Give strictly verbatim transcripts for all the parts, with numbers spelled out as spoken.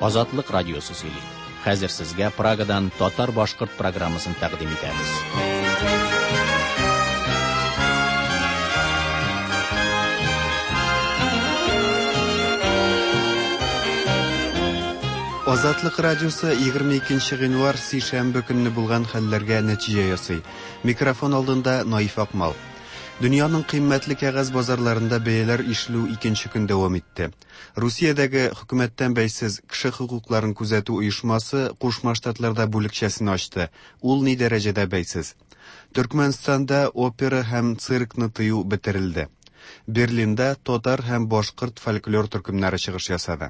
Азатлык радиосы сөйли. Хәзер сезгә Прагадан татар-башкорт программасын тәкъдим итәбез. Азатлык радиосы егерме икенче гыйнвар сишәмбе көнне булган хәлләргә нәтиҗә ясый. Микрофон алдында Наиф Акмал. Дөньяның кыйммәтле кәгазь базарларында бәяләр ишелү икенче көн дәвам итте. Русиядәге хөкүмәттән бәйсез кеше хукукларын күзәтү оешмасы Кушма Штатларда бүлекчәсен ачты. Ул ни дәрәҗәдә бәйсез? Төркмәнстанда опера һәм циркны тыю бетерелде. Берлинда татар һәм башкорт фольклор төркемнәре чыгыш ясады.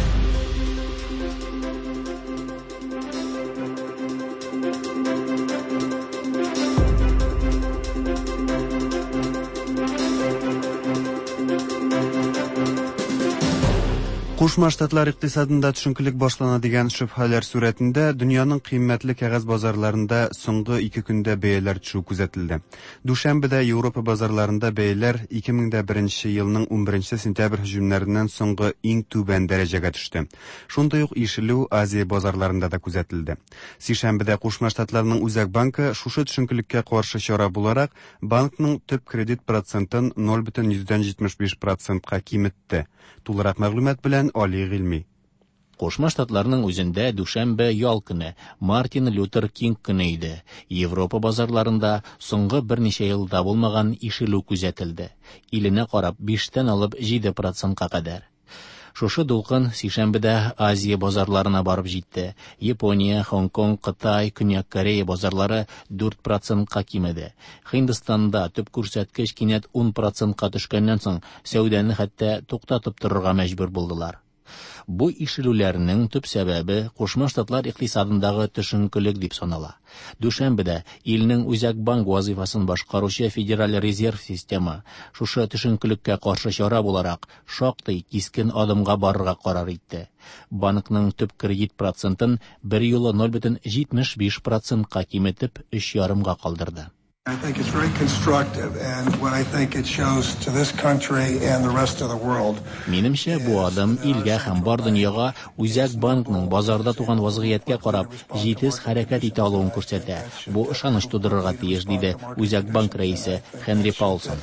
Кушма Штатлар икътисадында төшенкелек башлана дигән шөбһәләр сурәтендә дөньяның кыйммәтле кәгазь базарларында соңгы ике көндә бәяләр төшү күзәтелде. Дүшәмбедә Европа базарларында бәяләр ике мең беренче елның унберенче сентябрь һөҗүмнәреннән соңгы иң түбән дәрәҗәгә төште. Шундай ук ишелү Азия базарларында да күзәтелде. Сишәмбедә Кушма Штатларның Үзәк банкы шушы төшенкелеккә каршы чара буларак банкның төп кредит процентын ноль бөтен йөздән җитмеш биш процентка киметте. Тулырак мәгълүмат белән Али Гыйльми. Кушма Штатларның үзендә дүшәмбе ял көне, Мартин Лютер Кинг көне иде. Европа базарларында соңгы берничә елда булмаган ишелү күзәтелде. Иленә карап биштән алып җиде процентка кадәр. Шушы дулкын сишәмбедә Азия базарларына барып җитте. Япония, Хонконг, Кытай, Көньяк Корея базарлары дүрт процентка кимеде. Һиндстанда төп күрсәткеч кинәт ун процентка төшкәннән соң сәүдәне хәтта туктатып торырга мәҗбүр булдылар. Бу ишелүләрнең төп сәбәбе Кушма Штатлар икътисадындагы төшенкелек дип санала. Дүшәмбедә илнең Үзәк банк вазифасын башкаручы Федераль резерв система шушы төшенкелеккә каршы чара буларак шактый кискен адымга барырга карар итте. Банкның төп кредит процентын бер юлы ноль бөтен җитмеш биш процентка киметеп өч ярымга калдырды. I think it's very constructive and what I think it shows to this country and the rest of the world. Минемчә, бу адым илгә һәм бар дөньяга Үзәк банкның базарда туган вазгыятькә карап җитез хәрәкәт итә алуын күрсәтә. Бу ышаныч тудырырга тиеш, диде Үзәк банк рәисе Хенри Паулсон.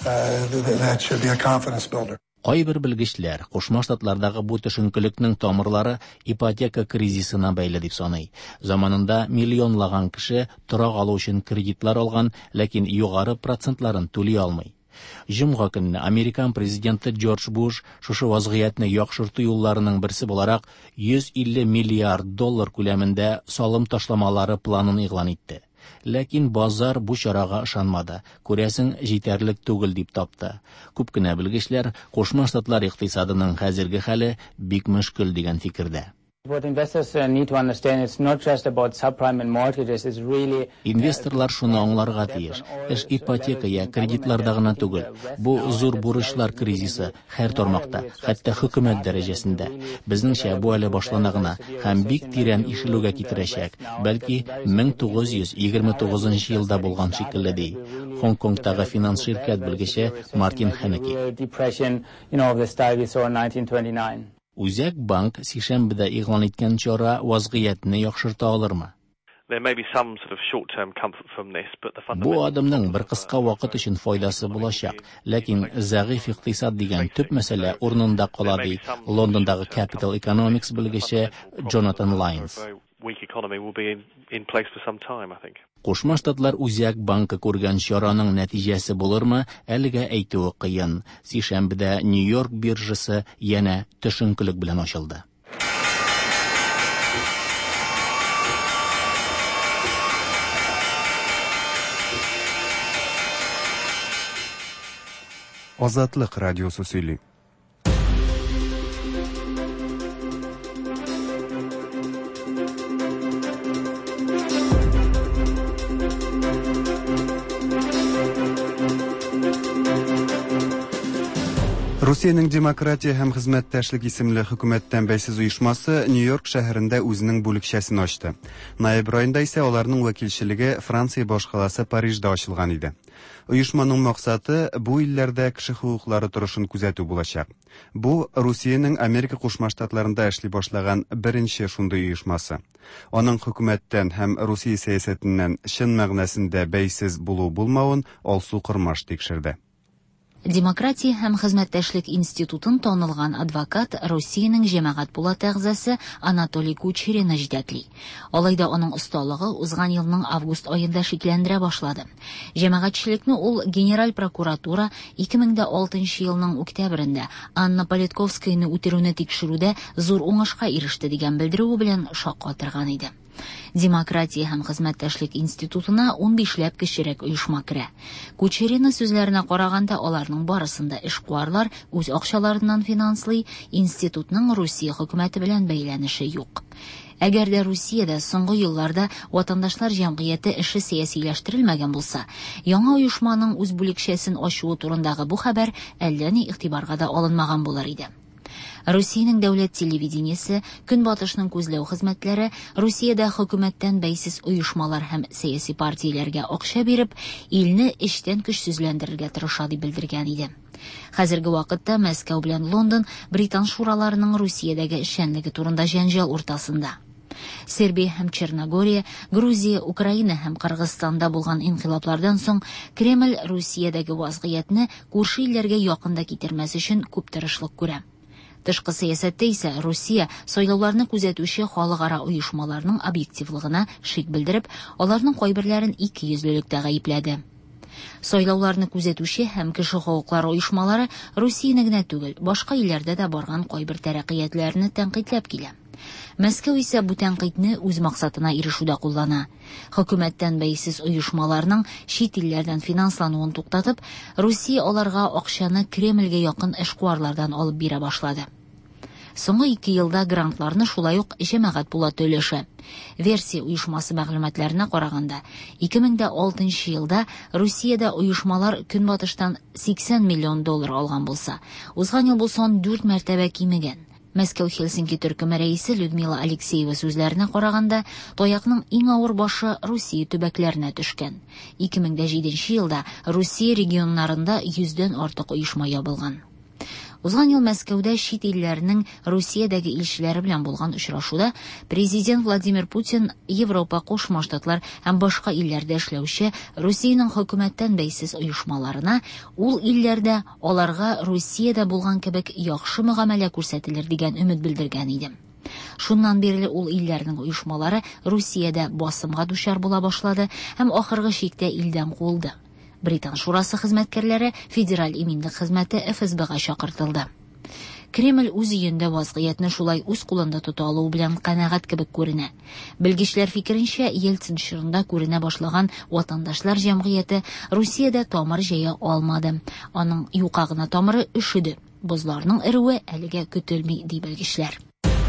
That should be a confidence builder. Кайбер белгечләр Кушма Штатлардагы бу төшенкелекнең тамырлары ипотека кризисына бәйле дип саный. Заманында миллионлаган кеше торак алу өчен кредитлар алган, ләкин югары процентларын түли алмый. Җомга көнне Американ президенты Джордж Буш шушы вазгыятны яхшырту юлларының берсе буларак йөз илле миллиард доллар күләмендә салым ташламалары планын игълан итте. Ләкин базар бу чарага ышанмады. Күрәсең, җитәрлек түгел дип тапты. Күп кенә белгечләр Кушма Штатлар икътисадының хәзерге хәле бик мөшкел дигән фикердә. What investors uh, need to understand, it's not just about subprime and mortgages, it's really... Инвесторлар шуны аңларга тиеш. Эш ипотека я кредитларда гына түгел. Бу зур бурычлар кризисы һәр тармакта, хәтта хөкүмәт дәрәҗәсендә. Безнеңчә, бу әле башлана гына һәм бик тирән ишелүгә китерәчәк. Бәлки мең тугыз йөз егерме тугызынчы елда булган шикелле ди. Хонконгтагы финанс ширкәт белгече Мартин Хенеки. Үзәк банк сишәмбедә игълан иткән чара вазгыятны яхшырта алырмы? Бу адымның бер кыска вакыт өчен файдасы булачак, ләкин зәгыйфь икътисад дигән төп мәсьәлә урынында кала, ди Лондондагы Capital Economics белгече Джонатан Лайнс. Кушма Штатлар Үзәк банкы күргән чараның нәтиҗәсе булырмы, әлегә әйтүе кыен. Сишәмбедә Нью-Йорк биржасы янә төшенкелек белән ачылды. Азатлык радиосы сөйли. Русиянең демократия һәм хезмәттәшлек исемле хөкүмәттән бәйсез оешмасы Нью-Йорк шәһәрендә үзенең бүлекчәсен ачты. Ноябрь аенда исә аларның вәкилчелеге Франция башкаласы Парижда ачылган иде. Оешманың максаты бу илләрдә кеше хукуклары турышын күзәтү булачак. Бу Русиянең Америка Кушма Штатларында эшли башлаган беренче шундый оешмасы. Аның хөкүмәттән һәм Русия сәясәтеннән чын мәгънәсендә бәйсез булу булмавын Алсу Кырмаш тикшерде. Демократия һәм хезмәттәшлек институтын танылган адвокат Россиянең җәмәгать булаты әгъзасы Анатолий Кучерина җитәкли. Алайда аның осталыгы узган елның август аенда шикләндерә башлады. Җәмәгатьчелекне ул Генераль прокуратура ике мең алтынчы елның октябрендә Анна Политковскаяны үтерүне тикшерүдә зур уңышка иреште дигән белдерү белән шаккатырган иде. Демократия һәм хезмәттәшлек институтына ун бишләп кечерәк оешма керә. Кучерина сүзләренә караганда, аларның барысында эшкуарлар үз акчаларыннан финанслый, институтның Русия хөкүмәте белән бәйләнеше юк. Әгәр дә Русиядә соңгы елларда ватандашлар җәмгыяте эше сәясиләштерелмәгән булса, яңа оешманың үз бүлекчәсен ачуы турындагы бу хәбәр әллә ни игътибарга да алынмаган булыр иде. Россиянең дәүләт телевидениесе, Көнбатышның күзләү хезмәтләре Русиядә хөкүмәттән бәйсез оешмалар һәм сәяси партияләргә акча биреп, илне эчтән көчсезләндерергә тырыша дип белдергән иде. Хәзерге вакытта Мәскәү белән Лондон Британ шураларының Русиядәге эшчәнлеге турында җәнҗал уртасында. Сербия һәм Черногория, Грузия, Украина һәм Кыргызстанда булган инкыйлаблардан соң Кремль Русиядәге вазгыятьне күрше илләргә якында китермәс өчен күп тырышлык күрә. Тышкы сәясәттә исә Русия сайлауларны күзәтүче халыкара оешмаларның объективлыгына шик белдереп, аларның кайберләрен икейөзлелектә гаепләде. Сайлауларны күзәтүче һәм кеше хукуклары оешмалары Русияне генә түгел, башка илләрдә дә барган кайбер тәрәккыятьләрне тәнкыйтьләп килә. Мәскәү исә бу тәнкыйтьне үз максатына ирешүдә куллана. Хөкүмәттән бәйсез оешмаларның чит илләрдән финанслануын туктатып, Русия аларга акчаны Кремльгә якын эшкуарлардан алып бирә башлады. Соңгы ике елда грантларны шулай ук җәмәгать булаты өлеше. Версия оешмасы мәгълүматларына караганда, ике мең алтынчы елда Русиядә оешмалар Көнбатыштан сиксән миллион доллар алган булса, узган ел бу сан дүрт мәртәбә кимегән. Мәскәү-Хельсинки төркеме рәисе Людмила Алексеева сүзләренә караганда, таякның иң авыр башы Русия төбәкләренә төшкән. ике мең җиденче елда Русия регионнарында йөздән артык оешма ябылган. Узган ел Мәскәүдә чит илләрнең Русиядәге илчеләре белән булган очрашуда президент Владимир Путин Европа, Кушма Штатлар һәм башка илләрдә эшләүче Русиянең хөкүмәттән бәйсез оешмаларына ул илләрдә аларга Русиядә булган кебек яхшы мөгамәлә күрсәтелер дигән өмет белдергән иде. Шуннан бирле ул илләрнең оешмалары Русиядә басымга дучар була башлады һәм ахыргы чиктә илдән куылды. Британ шурасы хезмәткәрләре федераль иминлек хезмәте эф эс бэ-га чакыртылды. Кремль үз өендә вазгыятьне шулай үз кулында тота алу белән канәгать кебек күренә. Белгечләр фикеренчә, Ельцин чорында күренә башлаган ватандашлар җәмгыяте Русиядә тамыр җыя алмады. Аның юка гына тамыры өшеде. Бозларның эруе әлегә көтелми, ди белгечләр.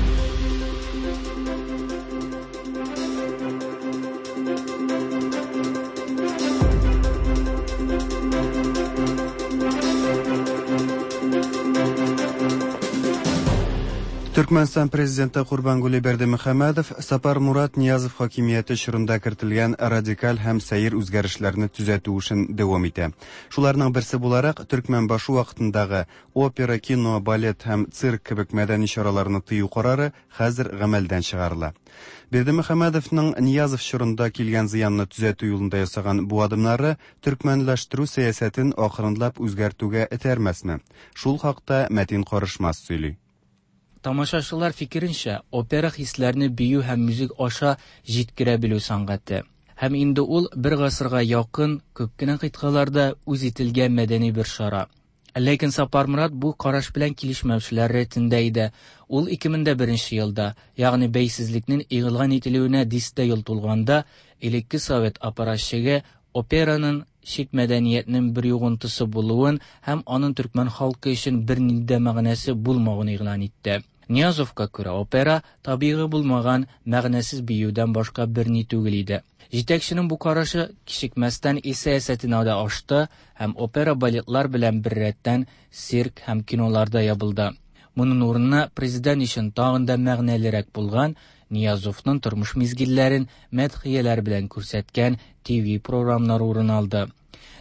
Түркменстан президенты Курбангули Бердимөхәмәдов Сапар Мурат Ниязов хакимияте чорында кертелгән радикаль һәм сәер үзгәрешләрне төзәтү эшен дәвам итә. Шуларның берсе буларак Төркмән башы вакытындагы опера, кино, балет һәм цирк кебек мәдәни чараларны тыю карары хәзер гамәлдән чыгарыла. Бердимөхәмәдовның Ниязов чорында килгән зыянны төзәтү юлында ясаган бу адымнары төркмәнләштерү сәясәтен акрынлап үзгәртүгә этәрмәсме? Шул хакта Мәтин Карышмас сөйли. Тамашачылар фикеренчә, опера хисләрне бию һәм музык аша җиткерә белү сәнгате. Һәм инде ул бер гасырга якын күп кенә кыйткаларда үз ителгән мәдәни бер шара. Ләкин Сапар Мурат бу караш белән килешмәүчеләр рәтендә иде. Ул ике мең беренче елда, ягъни бәйсезлекнең игълан ителүенә дистә ел тулганда, элекке совет аппаратчыга операның чит мәдәниятнең бер югынтысы булуын һәм аның төркмән халкы өчен бер ниндә мәгънәсе булмавын игълан итте. Ниязовка күрә опера табигый булмаган мәгънәсез биюдән башка бер ни түгел иде. Җитәкченең бу карашы кичекмәстән сәясәтенә дә ашты һәм опера балетлар белән бер рәттән цирк һәм киноларда ябылды. Моның урынына президент өчен тагын да мәгънәлерәк булган Ниязовның тормыш мизгилләрен мәдхияләр белән күрсәткән ти ви програмнары урын алды.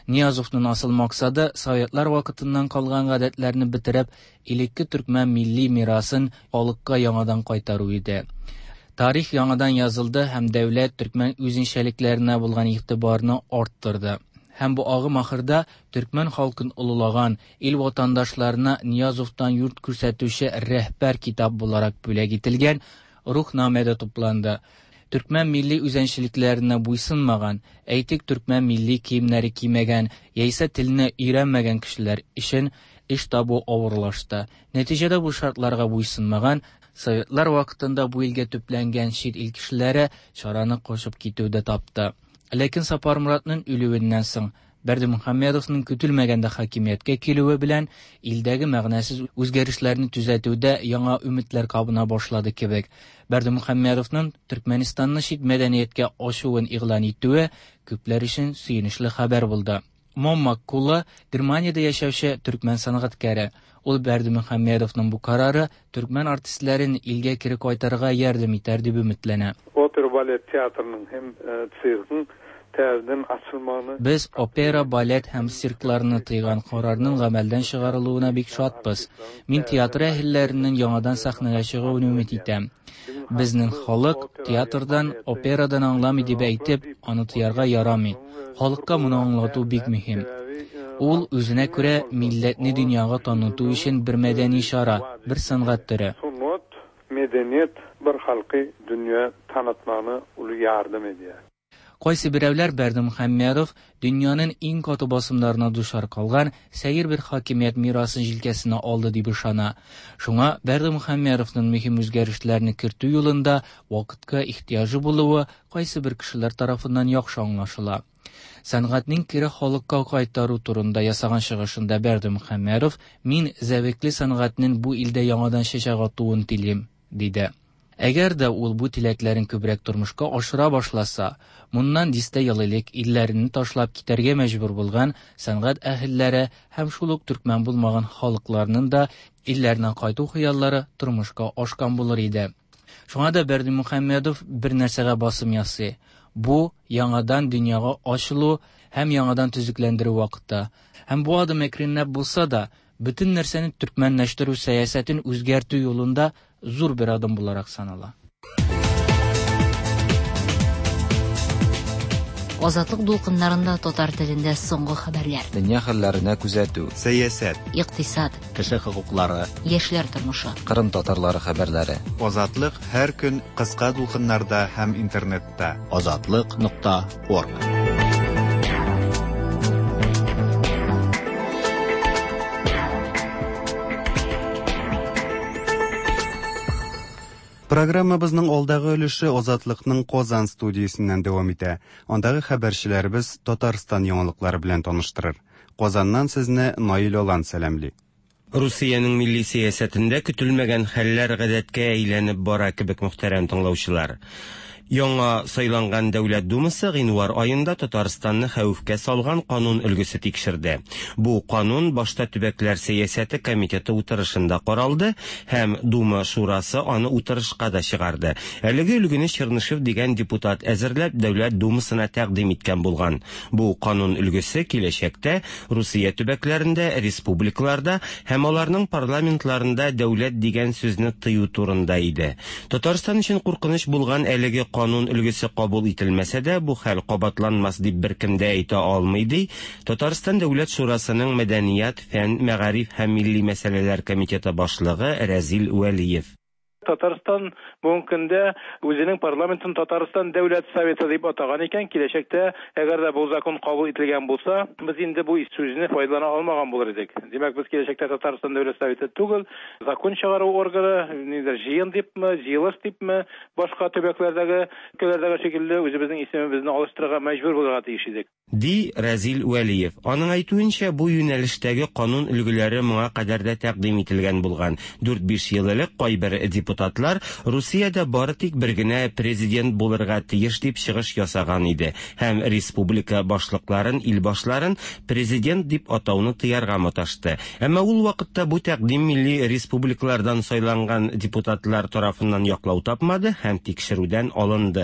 Niyazовның асыл максаты Советлар вакытыннан калган гадәтләрне бетереп, илекке төркмән милли мирасын халыкка яңадан кайтару иде. Тарих яңадан язылды һәм дәүләт төркмән үзенчәлекләренә булган игътибарны арттырды. Һәм бу агым ахырда төркмән халкын улулаган ил ватандашларына Ниязовтан йорт күрсәтүче рәхбәр китап буларак бүләк ителгән рухнамәдә тупланды. Төркмән милли үзенчәлекләренә буйсынмаган, әйтик төркмән милли киемнәре кимәгән, яисә телне өйрәнмәгән кешеләр өчен эш табу авырлашты. Нәтиҗәдә бу шартларга буйсынмаган Советлар вакытында бу илгә төпләнгән чит ил кешеләре чараны кошып китүдә тапты. Ләкин Сапар Моратның үлүеннән соң Бердимөхәммәдовның көтелмәгәндә хакимияткә килүе белән илдәге мәгънәсез үзгәрешләрне төзәтүдә яңа үмитләр кабына башлады кебек. Бердимөхәммәдовның Төркмәнистанны чит мәдәнияткә ачуын игълан итүе күпләр өчен сөенечле хәбәр булды. Моммак Кулы Германиядә яшәүче төркмән сәнгатькәре. Ул Бердимөхәммәдовның бу карары төркмән артистларын илгә кире кайтарырга ярдәм итәр дип өметләнә. Опера балет театрының һәм циркның тәвдән ачылманы. Без опера, балет һәм циркларны тыйган карарның гамәлдән чыгарылуына бик шатбыз. Мин театр әһелләренең яңадан сәхнәгә чыгуын өмет итәм. Безнең халык театрдан, операдан аңламый дип әйтеп, аны тыярга ярамый. Халыкка моны аңлату бик мөһим. Ул үзенә күрә милләтне дөньяга таныту өчен бер мәдәни чара, бер сәнгать төре. Суннат, мәдәният бер халкы дөнья танытманы ул ярдәм итә. Кайсы берәүләр Бердимөхәммәдов дөньяның иң каты басымнарына душар калган сәер бер хакимият мирасын җилкәсенә алды дип ышана. Шуңа Бердимөхәммәдовның мөһим үзгәрешләрне кертү юлында вакытка ихтияҗы булуы кайсы бер кешеләр тарафыннан яхшы аңлашыла. Сәнгатьнең кире халыкка кайтару турында ясаган чыгышында Бердимөхәммәдов «Мин зәвекле сәнгатьнең бу илдә яңадан чәчәк атуын телим» диде. Әгәр дә ул бу теләкләрен күбрәк тормышка ашыра башласа, моннан дистә ел элек илләрен ташлап китәргә мәҗбүр булган сәнгать әһелләре һәм шул ук төркмән булмаган халыкларның да илләренә кайту хыяллары тормышка ашкан булыр иде. Шуңа да Бердимөхәммәдов бер нәрсәгә басым ясый. Бу яңадан дөньяга ачылу һәм яңадан төзекләндерү вакыты. Һәм бу адым әкренләп булса да, бөтен нәрсәне төркмәнләштерү сәясәтен үзгәртү юлында зур бер адым буларак санала. Азатлык дулкыннарында татар телендә соңгы хәбәрләр. Дөнья хәлләренә күзәтү, сәясәт, Иктисад, Кеше хокуклары, яшьләр тормышы. Кырым татарлары хәбәрләре. Азатлык һәр көн кыска дулкыннарда һәм интернетта. азатлык нокта орг. Программабызның алдагы өлеше Азатлыкның Казан студиясеннән дәвам итә. Андагы хәбәрчеләребез Татарстан яңалыклары белән таныштырыр. Казаннан сезне Наил Алан сәламли. Русиянең милли сәясәтендә көтелмәгән хәлләр гадәткә әйләнеп бара кебек, мөхтәрәм тыңлаучылар. Яңа сайланган Дәүләт Думасы гыйнвар аенда Татарстанны хәвефкә салган канун өлгесе тикшерде. Бу канун башта төбәкләр сәясәте комитеты утырышында каралды һәм Дума шурасы аны утырышка да чыгарды. Әлеге өлгене Чернышев дигән депутат әзерләп Дәүләт Думасына тәкъдим иткән булган. Бу канун өлгесе киләчәктә Русия төбәкләрендә, республикаларда һәм аларның парламентларында дәүләт дигән сүзне тыю турында иде. Татарстан өчен куркыныч булган әлеге канун өлгесе кабул ителмәсә дә, бу хәл кабатланмас дип беркем дә әйтә алмый ди Татарстан Дәүләт шурасының мәдәният, фән, мәгариф һәм милли мәсьәләләр комитеты башлыгы Рәзил Вәлиев. Татарстан бүгенге көндә үзенең парламентын Татарстан Дәүләт Советы дип атаган икән. Киләчәктә, әгәр дә бу закон кабул ителгән булса, без инде бу сүзне файдалана алмаган булыр идек. Димәк, без киләчәктә Татарстан Дәүләт Советы түгел, закон чыгару органы, нидер җыен дипме, җыелыш дипме, башка төбәкләрдәге өлкәләрдәге шикелле үзебезнең исемебезне алыштырырга мәҗбүр булырга тиеш идек. Ди Рәзил Вәлиев. Аның әйтүенчә, бу юнәлештәге канун өлгеләре моңа кадәр дә тәкъдим ителгән булган. дүрт-биш ел элек кайбер депутатлар Русиядә бары тик бер генә президент булырга тиеш дип чыгыш ясаган иде һәм республика башлыкларын, ил башларын президент дип атауны тыярга маташты. Әмма ул вакытта бу тәкъдим милли республикалардан сайланган депутатлар тарафыннан яклау тапмады һәм тикшерүдән алынды.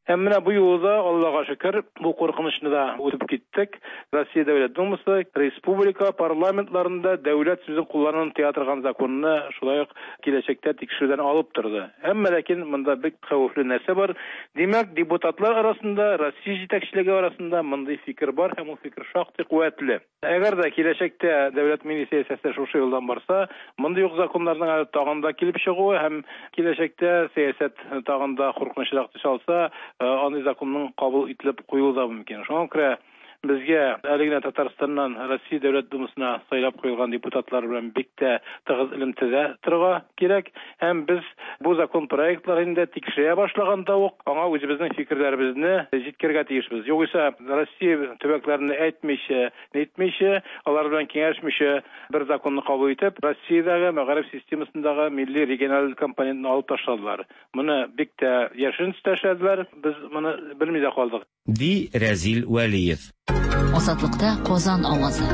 Әмма бу юлда, Аллага шөкер, бу куркынычны да үтеп киттек. Россия Дәүләт Думасы республика парламентларында дәүләт сүзен куллануын тыятырган законны шулай ук киләчәктә тикшерүдән алып торды. Әмма ләкин монда бик хәвефле нәрсә бар. Димәк, депутатлар арасында, Россия җитәкчелеге арасында мондый фикер бар һәм ул фикер шактый куәтле. Әгәр дә киләчәктә дәүләт милициясе шушы юлдан барса, мондый юк законнарның тагын да килеп чыгуы һәм киләчәктә сәясәт тагын да куркынычрак төш алса, аны законның кабул ителеп куюы да мөмкин. Шуңа күрә безгә әлегә Татарстаннан Россия Дәүләт Думасына сайлап куелган депутатлар белән бик тә тыгыз элемтәдә торырга кирәк. Һәм без бу закон проектларын да тикшерә башлаганда ук аңа үзебезнең фикерләребезне җиткергә тиешбез. Югыйсә Россия төбәкләрен әйтмичә, әйтмичә, алар белән киңәшмичә бер законны кабул итеп, Россиядәге мәгариф системасындагы милли региональ компонентны алып ташладылар. Моны бик тә яшерен төшәделәр. Без моны белми дә калдык. Ди Разил Вәлиев. Азатлыкта Казан авазы.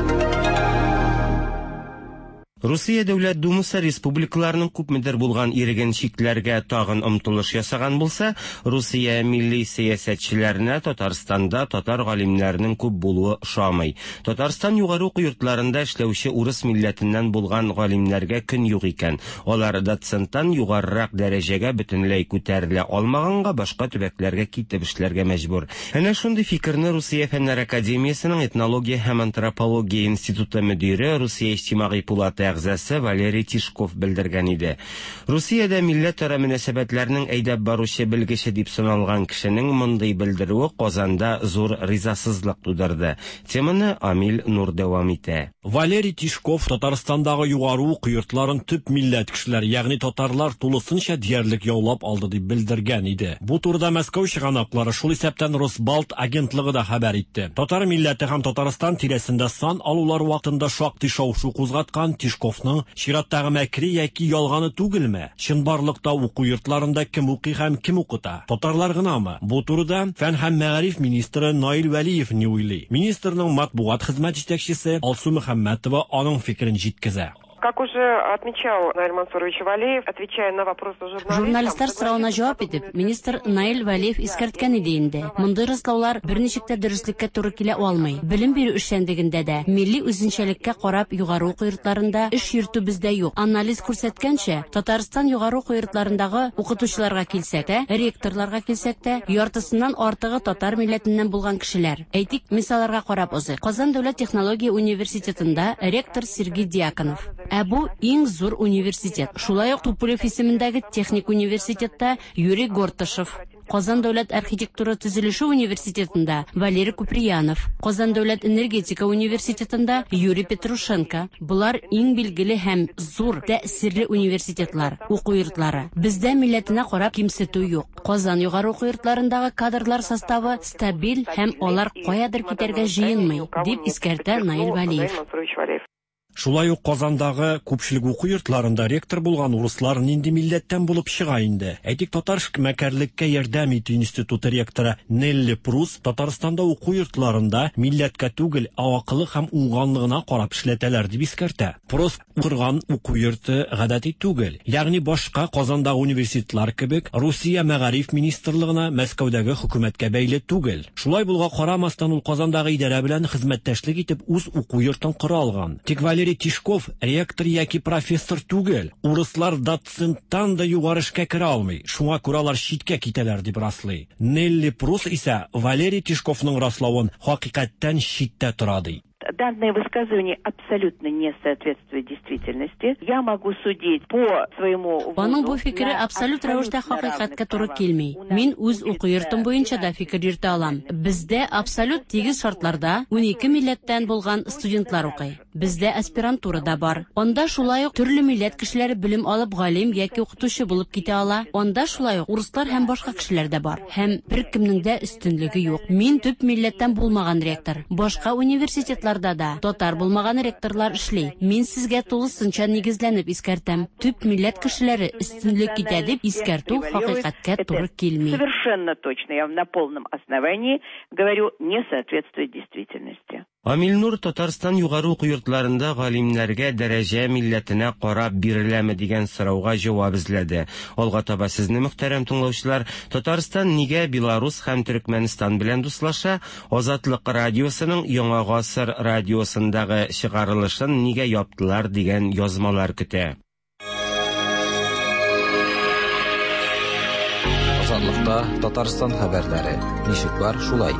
Русия Дәүләт Думасы республикаларның күпмедер булган иреген чикләргә тагын омтылыш ясаган булса, Русия милли сәясәтчеләренә Татарстанда татар галимнәренең күп булуы ошамый. Татарстан югары уку йортларында эшләүче урыс милләтеннән булган галимнәргә көн юк икән. Алар доценттан югарырак дәрәҗәгә бөтенләй күтәрелә алмаганга, башка төбәкләргә китеп эшләргә мәҗбүр. Әнә шундый фикерне Русия Фәннәр академиясенең этнология һәм антропология институты мөдире, Русия иҗтимагый пулаты әгъзасы Валерий Тишков белдергән иде. Русиядә милләтара мөнәсәбәтләрнең әйдәп баручы белгече дип саналган кешенең мондый белдерүе Казанда зур ризасызлык тудырды. Теманы Амил Нур дәвам итә. Валерий Тишков Татарстандагы югары уку йортларын төп милләт кешеләр, ягъни татарлар тулысынча диярлек яулап алды дип белдергән иде. Бу турыда Мәскәү чыганаклары шул исәптән Росбалт агентлыгы да хәбәр итте. Татар милләте һәм Татарстан тирәсендә сан алулар вакытында шактый шау-шу кузгаткан Тишковның чираттагы мәкри яки ялганы түгелме? Чынбарлыкта уку йортларында кем укый һәм кем укыта? Татарлар гынамы? Бу турыда Фән һәм мәгариф министры Наил Вәлиев ни уйлый? Министрның матбугат хезмәт җитәкчесе Алсу Мөхәммәтова аның фикерен җиткезә. Как уже отмечал Наиль Мансурович Валеев, отвечая на вопросы журналистов... Журналистлар сорауына җавап итеп, министр Наиль Вәлиев искәрткән иде инде. Мондый раслаулар берничек тә дөреслеккә туры килә алмый. Белем бирү эшчәнлегендә дә, милли үзенчәлеккә карап югары уку йортларында эш йөртү бездә юк. Анализ күрсәткәнчә, Татарстан югары уку йортларындагы укытучыларга килсәк тә, ректорларга килсәк тә, яртысыннан артыгы татар милләтеннән булган кешеләр. Әйтик, мисалларга карап узыйк. Казан дәүләт технология университетында ректор Сергей Дьяконов. Ә бу иң зур университет. Шулай ук Туполев исемендәге техник университетта Юрий Гортышев. Казан дәүләт архитектура төзелеше университетында Валерий Куприянов. Казан дәүләт энергетика университетында Юрий Петрушенко. Булар иң билгеле һәм зур тәэсирле университетлар, уку йортлары. Бездә милләтенә карап кимсетү юк. Казан югары уку йортларындагы кадрлар составы стабиль һәм алар каядыр китәргә җыенмый, дип искәртә Наиль Вәлиев. Шулай ук Казандагы күпчелек уку йортларында ректор булган урыслар нинди милләттән булып чыга инде. Әйтик, татарск мәкәрлеккә ярдәм итү институты ректоры Нелли Прус Татарстанда уку йортларында милләткә түгел, аваклы һәм уңганлыгына карап эшләтәләр дип искәртә. Прус кырган уку йорты гадәти түгел. Ягъни башка Казандагы университетлар кебек Русия мәгариф министрлыгына Мәскәүдәге хөкүмәткә бәйле түгел. Шулай булга карамастан ул Казандагы идарә белән хезмәттәшлек итеп үз уку йортын кыра алган. Тик Валерий Тишков ректор яки профессор түгел. Урыслар доценттан да югары эшкә керә алмый. Шуңа күрә алар читкә китәләр дип раслый. Нелли Прус исә Валерий Тишковның раславын хакыйкатьтән читтә тора ди. Данное высказывание абсолютно не соответствует действительности. Я могу судить по своему... Аның бу фикере абсолют рәвештә хакыйкатькә туры килми. Мин үз уку йортым буенча да фикер йөртә алам. Бездә абсолют тигез шартларда унике милләттән булган студентлар укый. Бездә аспирантура да бар. Анда шулай ук төрле милләт кешеләре белем алып галим яки укытучы булып китә ала. Анда шулай ук урыслар һәм башка кешеләр дә бар. Һәм беркемнең дә өстенлеге юк. Мин төп милләттән булмаган ректор. Башка университетларда да татар булмаган ректорлар эшли. Мин сезгә тулысынча нигезләнеп искәртәм. Төп милләт кешеләре өстенлек итә дип искәртү хакыйкатькә туры килми. Совершенно точно, я на полном основании говорю, не соответствует действительности. Амилнур Татарстан югары уку йортларында галимнәргә дәрәҗә милләтенә карап биреләме дигән сорауга җавап эзләде. Алга таба сезне, мөхтәрәм тыңлаучылар, Татарстан нигә Беларус һәм Төркмәнстан белән дуслаша, Азатлык радиосының Яңа гасыр радиосындагы чыгарылышын нигә яптылар дигән язмалар көтә. Азатлыкта Татарстан хәбәрләре. Ничек бар шулай?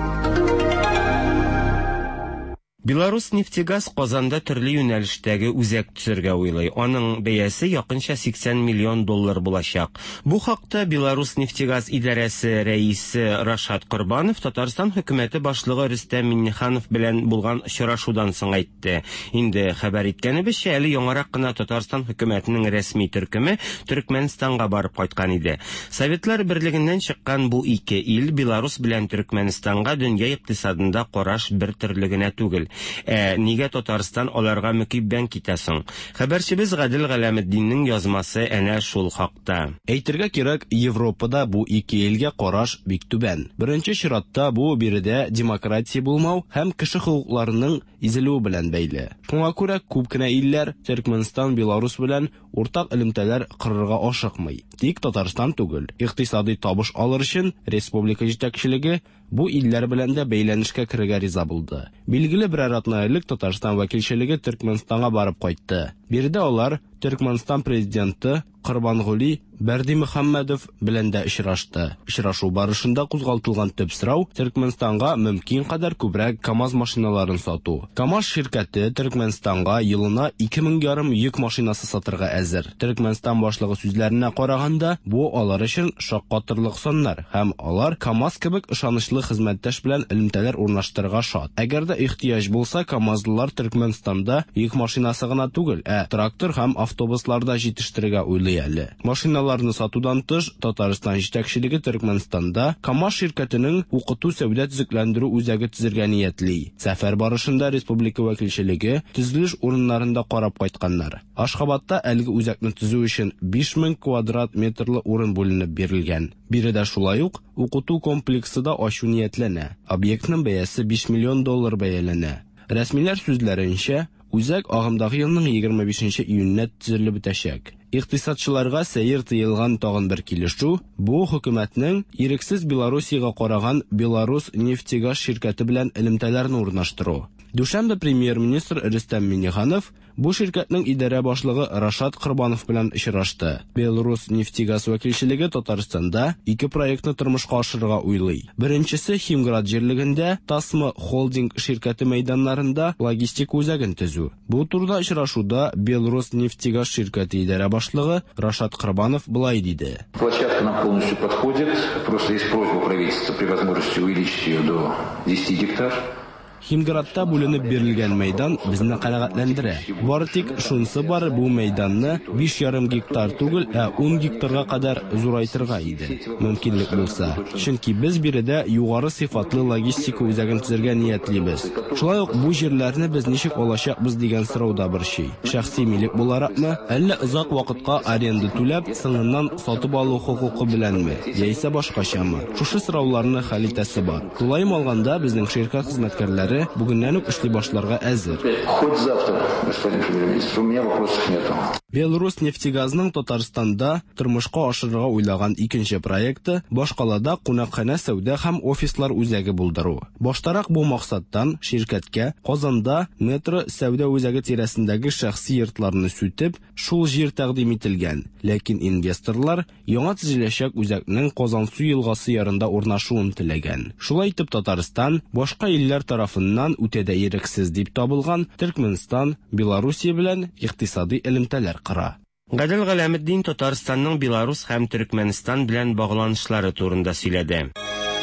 Беларус нефтегаз Казанда төрле юнәлештәге үзәк төзергә уйлый. Аның бәясе якынча сиксән миллион доллар булачак. Бу хакта Беларус нефтегаз идарәсе рәисе Рашат Корбанов Татарстан хөкүмәте башлыгы Рөстәм Миңнеханов белән булган очрашудан соң әйтте. Инде хәбәр иткәнебезчә, әле яңарак кына Татарстан хөкүмәтенең рәсми төркеме Төркмәнстанга барып кайткан иде. Советлар берлегеннән чыккан бу ике ил Беларус белән Төркмәнстанга дөнья икътисадында караш бер төрлегенә түгел. Ә нигә Татарстан аларга мөкиббән китәсең? Хәбәрчебез Гадел Галәметдиннең язмасы әнә шул хакта. Әйтергә кирәк, Европада бу ике илгә караш бик түбән. Беренче чиратта бу биредә демократия булмау һәм кеше хукукларының изелүе белән бәйле. Шуңа күрә күп кенә илләр Төркмәнстан Беларус белән уртак элемтәләр кырырга ашыкмый. Тик Татарстан түгел. Икътисади табыш алыр өчен республика җитәкчелеге бу илләр белән дә бәйләнешкә керергә риза булды. Билгеле берәр атна элек Татарстан вәкилчелеге Төркмәнстанга барып кайтты. Биредә алар Төркмәнстан президенты Корбангули Бердимөхәммәдов белән дә очрашты. Очрашу барышында кузгалтылган төп сорау Төркмәнстанга мөмкин кадәр күбрәк КАМАЗ машиналарын сату. КАМАЗ ширкәте Төркмәнстанга елына ике мең ярым йөк машинасы сатырга әзер. Төркмәнстан башлыгы сүзләренә караганда, бу алар өчен шаккатырлык саннар һәм алар КАМАЗ кебек ышанычлы хезмәттәш белән элемтәләр урнаштырырга шат. Әгәр дә ихтияҗ булса, КАМАЗлылар Төркмәнстанда йөк машинасы гына түгел, ә трактор һәм автобусларда җитештерергә уйлый әле. Машиналарны сатудан тыш, Татарстан җитәкчелеге Төркмәнстанда КАМАЗ ширкәтенең укыту сәүдә төзекләндерү үзәге төзергә ниятли. Сәфәр барышында республика вәкилчелеге төзелеш урыннарында карап кайтканнар. Ашхабадта әлеге үзәкне төзү өчен биш мең квадрат метрлы урын бүленеп бирелгән. Биредә шулай ук укыту комплексы да ачу ниятләнә. Объектның бәясе биш миллион доллар бәяләнә. Рәсмиләр сүзләренчә, үзәк агымдагы елның егерме бишенче июньнә төзелеп бетәчәк. Икътисадчыларга сәер тыелган тагын бер килешү, бу хөкүмәтнең ирексез Белоруссиягә караган Беларус нефтегаз ширкәте белән элемтәләрне урнаштыру. Дүшәмбе премьер-министр Рөстәм Миңнеханов бу ширкәтнең идарә башлыгы Рашат Корбанов белән очрашты. Беларус нефтегаз вәкилчелеге Татарстанда ике проектны тормышка ашырырга уйлый. Беренчесе Химград җирлегендә Тасма холдинг ширкәте мәйданнарында логистик үзәген төзү. Бу турда очрашуда Беларус нефтегаз ширкәте идарә башлыгы Рашат Корбанов былай диде. Площадка нам полностью подходит. Просто есть просьба правительства при возможности увеличить ее до десяти гектар. Химградта бүленеп бирелгән мәйдан безне канәгатьләндерә. Бары тик шунысы бар, бу мәйданны биш ярым гектар түгел, ә ун гектарга кадәр зурайтырга иде. Мөмкинлек булса. Чөнки без биредә югары сыйфатлы логистика үзәген төзергә ниятлибез. Шулай ук бу җирләрне без ничек алачакбыз дигән сорау да бер шей. Шәхси милек буларакмы, әллә озак вакытка аренда түләп, соңыннан сатып алу хокукы беләнме, яисә башкачамы? Шушы сорауларны хәл итәсе бар. Тулайым алганда безнең ширкәт хезмәткәрләре бүгеннән үк эшли башларга әзер. Хоть завтра, господин премьер-министр, у меня вопросов нету. Беларус нефтегазның Татарстанда тормышка ашырырга уйлаган икенче проекты Башкалада кунакханә, сәүдә һәм офислар үзәге булдыру. Баштарак бу максаттан ширкәткә Казанда метро сәүдә үзәге тирәсендәге шәхси йортларны сүтеп, шул җир тәкъдим ителгән. Ләкин инвесторлар яңа төзеләчәк үзәкнең Казансу елгасы ярында урнашуын теләгән. Шулай итеп Татарстан башка илләр тарафыннан үтәдә ирексез дип табылган Төркмәнстан, Белоруссия белән икътисади элемтәләр кыра. Гадел Галәметдин Татарстанның Беларус һәм Төркмәнстан белән багланышлары турында сөйләде.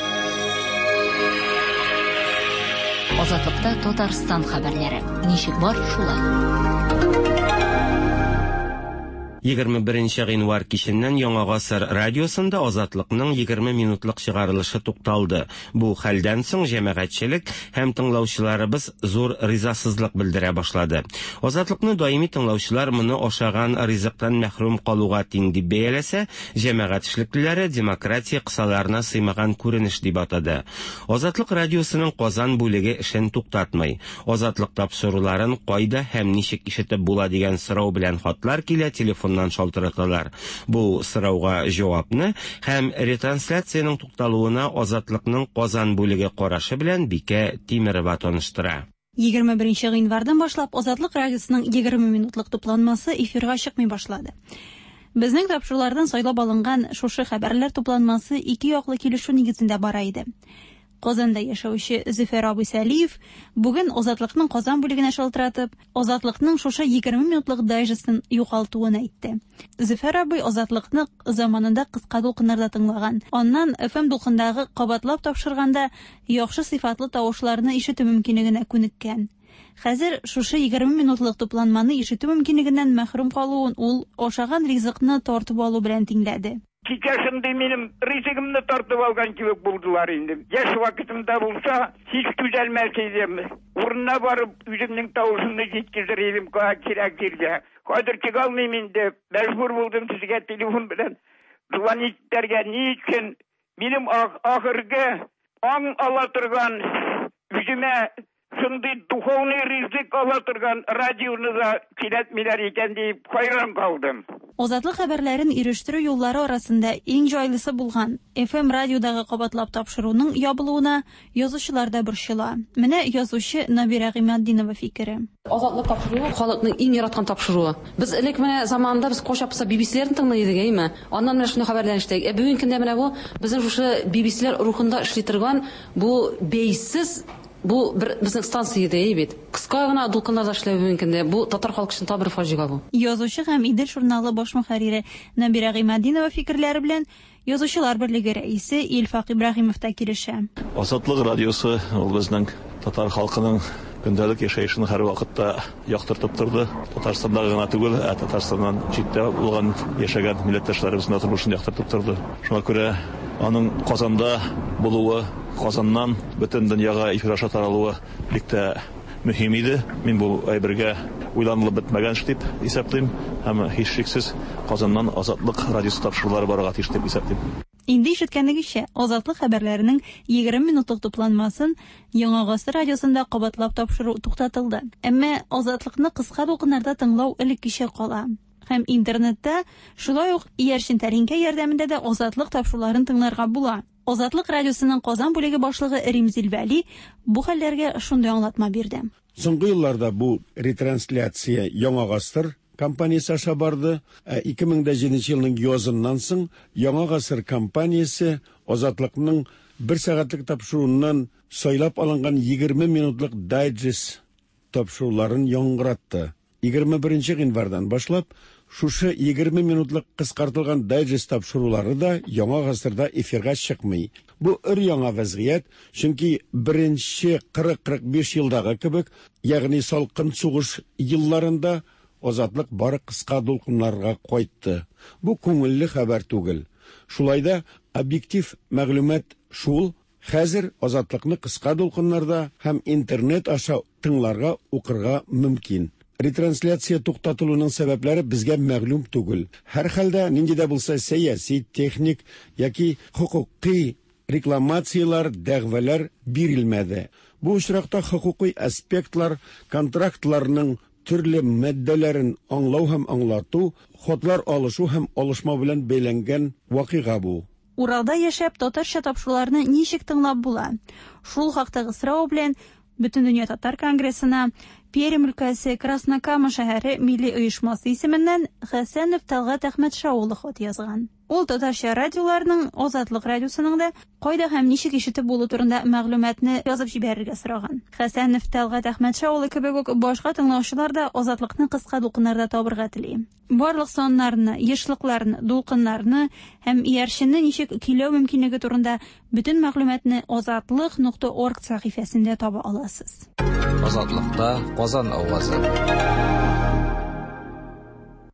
Азатлыкта Татарстан хәбәрләре. Ничек бар шулай? егерме беренче гыйнвар киченнән Яңа гасыр радиосында Азатлыкның егерме минутлык чыгарылышы тукталды. Бу хәлдән соң җәмәгатьчелек һәм тыңлаучыларыбыз зур ризасызлык белдерә башлады. Азатлыкны даими тыңлаучылар моны ашаган ризыктан мәхрүм калуга тиң дип бәяләсә, җәмәгать эшлеклеләре демократия кысаларына сыймаган күренеш дип атады. Азатлык радиосының Казан бүлеге эшен туктатмый. Азатлык тапшыруларын кайда һәм ничек ишетеп була дигән сорау белән хатлар килә, телефоннан шалтыраталар. Бу сорауга җавапны һәм ретрансляциянең тукталуына Азатлыкның Казан бүлеге карашы белән Бикә Тимерова таныштыра. егерме беренче гыйнвардан башлап Азатлык радиосының егерме минутлык тупланмасы эфирга чыкмый башлады. Безнең тапшырулардан сайлап алынган шушы хәбәрләр тупланмасы ике яклы килешү нигезендә бара иде. Казанда яшәүче Зөфәр абый Сәлиев бүген Азатлыкның Казан бүлегенә шалтыратып, Азатлыкның шушы егерме минутлык дайджестын югалтуын әйтте. Зөфәр абый Азатлыкны заманында кыска дулкыннарда тыңлаган. Аннан эф эм дулкындагы кабатлап тапшырганда яхшы сыйфатлы тавышларны ишетү мөмкинлегенә күнеккән. Хәзер шушы егерме минутлык тупланманы ишетү мөмкинлегеннән мәхрүм калуын ул ашаган ризыкны тартып алу белән тиңләде. Кичәсендә минем ризыгымны тартып алган кебек булдылар инде. Яш вакытымда булса, һич түзәлмәс идем. Урынына барып, үземнең тавышымны җиткезер идем кирәк җиргә. Хәзер чыга алмыйм инде. Мәҗбүр булдым сезгә телефон белән звонить итәргә. Ни өчен минем ахыргы аң ала торган үземә шундый духовный ризык ала торган радионы да кирәкмиләр икән дип хайран калдым. Азатлык хәбәрләрен ирештерү юллары арасында иң җайлысы булган эф эм радиодагы кабатлап тапшыруның ябылуына язучылар да борчыла. Менә язучы Набира Гыймаддинова фикере. Азатлык тапшыруы халыкның иң яраткан тапшыруы. Без элек менә заманда без кошапса би би си-ләрне тыңлый идек, әйме? Аннан менә шундый хәбәрләр ишеттек. Ә бүген көндә менә бу безнең шушы би би си-ләр рухында эшли торган бу бейсез бу безнең станция иде бит. Кыска гына дулкыннарда эшләү мөмкин. Бу татар халкы өчен табыр фаҗига бу. Язучы һәм Идел журналы баш мөхәррире Набира Гыймаддинова фикерләре белән Язучылар берлеге рәисе Илфак Ибраһимов та килешә. Азатлык радиосы ул безнең татар халкының көндәлек яшәешен һәр вакытта яктыртып торды. Татарстанда гына түгел, ә Татарстаннан читтә булган яшәгән милләттәшләребезнең тормышын яктыртып торды. Шуңа күрә аның Казанда булуы, Казаннан бөтен дөньяга эфир аша таралуы бик тә мөһим иде. Мин бу әйбергә уйланылып бетмәгән эш дип исәплим һәм һичшиксез Казаннан Азатлык радиосы тапшырулары барырга тиеш дип исәплим. Инде ишеткәнегезчә, Азатлык хәбәрләренең егерме минутлык тупланмасын Яңа гасыр радиосында кабатлап тапшыру туктатылды. Әмма Азатлыкны кыска дулкыннарда тыңлау элеккечә кала. Һәм интернетта шулай ук иярчен тәринкә ярдәмендә дә Азатлык тапшыруларын тыңларга була. Азатлык радиосының Казан бүлеге башлыгы Римзил Вәли бу хәлләргә шундый аңлатма бирде. Соңгы елларда бу ретрансляция Яңа гасыр компаниясе аша барды. ике мең җиденче елның языннан соң Яңа гасыр компаниясе Азатлыкның бер сәгатьлек тапшыруыннан сайлап алынган егерме минутлык дайджест тапшыруларын яңгыратты. егерме беренче гыйнвардан башлап шушы егерме минутлык кыскартылган дайджест тапшырулары да Яңа гасырда эфирга чыкмый. Бу өр яңа вазгыять, чөнки беренче кырык-кырык биш елдагы кебек, ягъни салкын сугыш елларында Азатлык бары кыска дулкыннарга кайтты. Бу күңелле хәбәр түгел. Шулай да объектив мәгълүмат шул. Хәзер Азатлыкны кыска дулкыннарда һәм интернет аша тыңларга, укырга мөмкин. Ретрансляция туктатылуның сәбәпләре безгә мәгълүм түгел. Һәр хәлдә нинди дә булса сәяси, техник яки хукукый рекламациялар, дәгъвалар бирелмәде. Бу очракта хукукый аспектлар, контрактларның төрле маддәләрен аңлау һәм аңлату, хатлар алышу һәм алышмау белән бәйләнгән вакыйга бу. Уралда яшәп татарча тапшыруларны ничек тыңлап була? Шул хактагы сорау белән Бөтен дөнья татар конгрессына Пермь өлкәсе Краснокама шәһәре милли оешмасы исеменнән Хәсәнов Талгат Әхмәтша улы хат язган. Ул татарча радиоларның Азатлык радиосының да кайда һәм ничек ишетеп булу турында мәгълүматны язып җибәрергә сораган. Хәсәнов Талгат Әхмәтша улы кебек үк башка тыңлаучылар да Азатлыкны кыска дулкыннарда табырга тели. Барлык саннарны, ешлыкларны, дулкыннарны һәм иярченне ничек көйләү мөмкинлеге турында бөтен мәгълүматны азатлык нокта орг сәхифәсендә таба аласыз. Азатлыкта Казан авазы.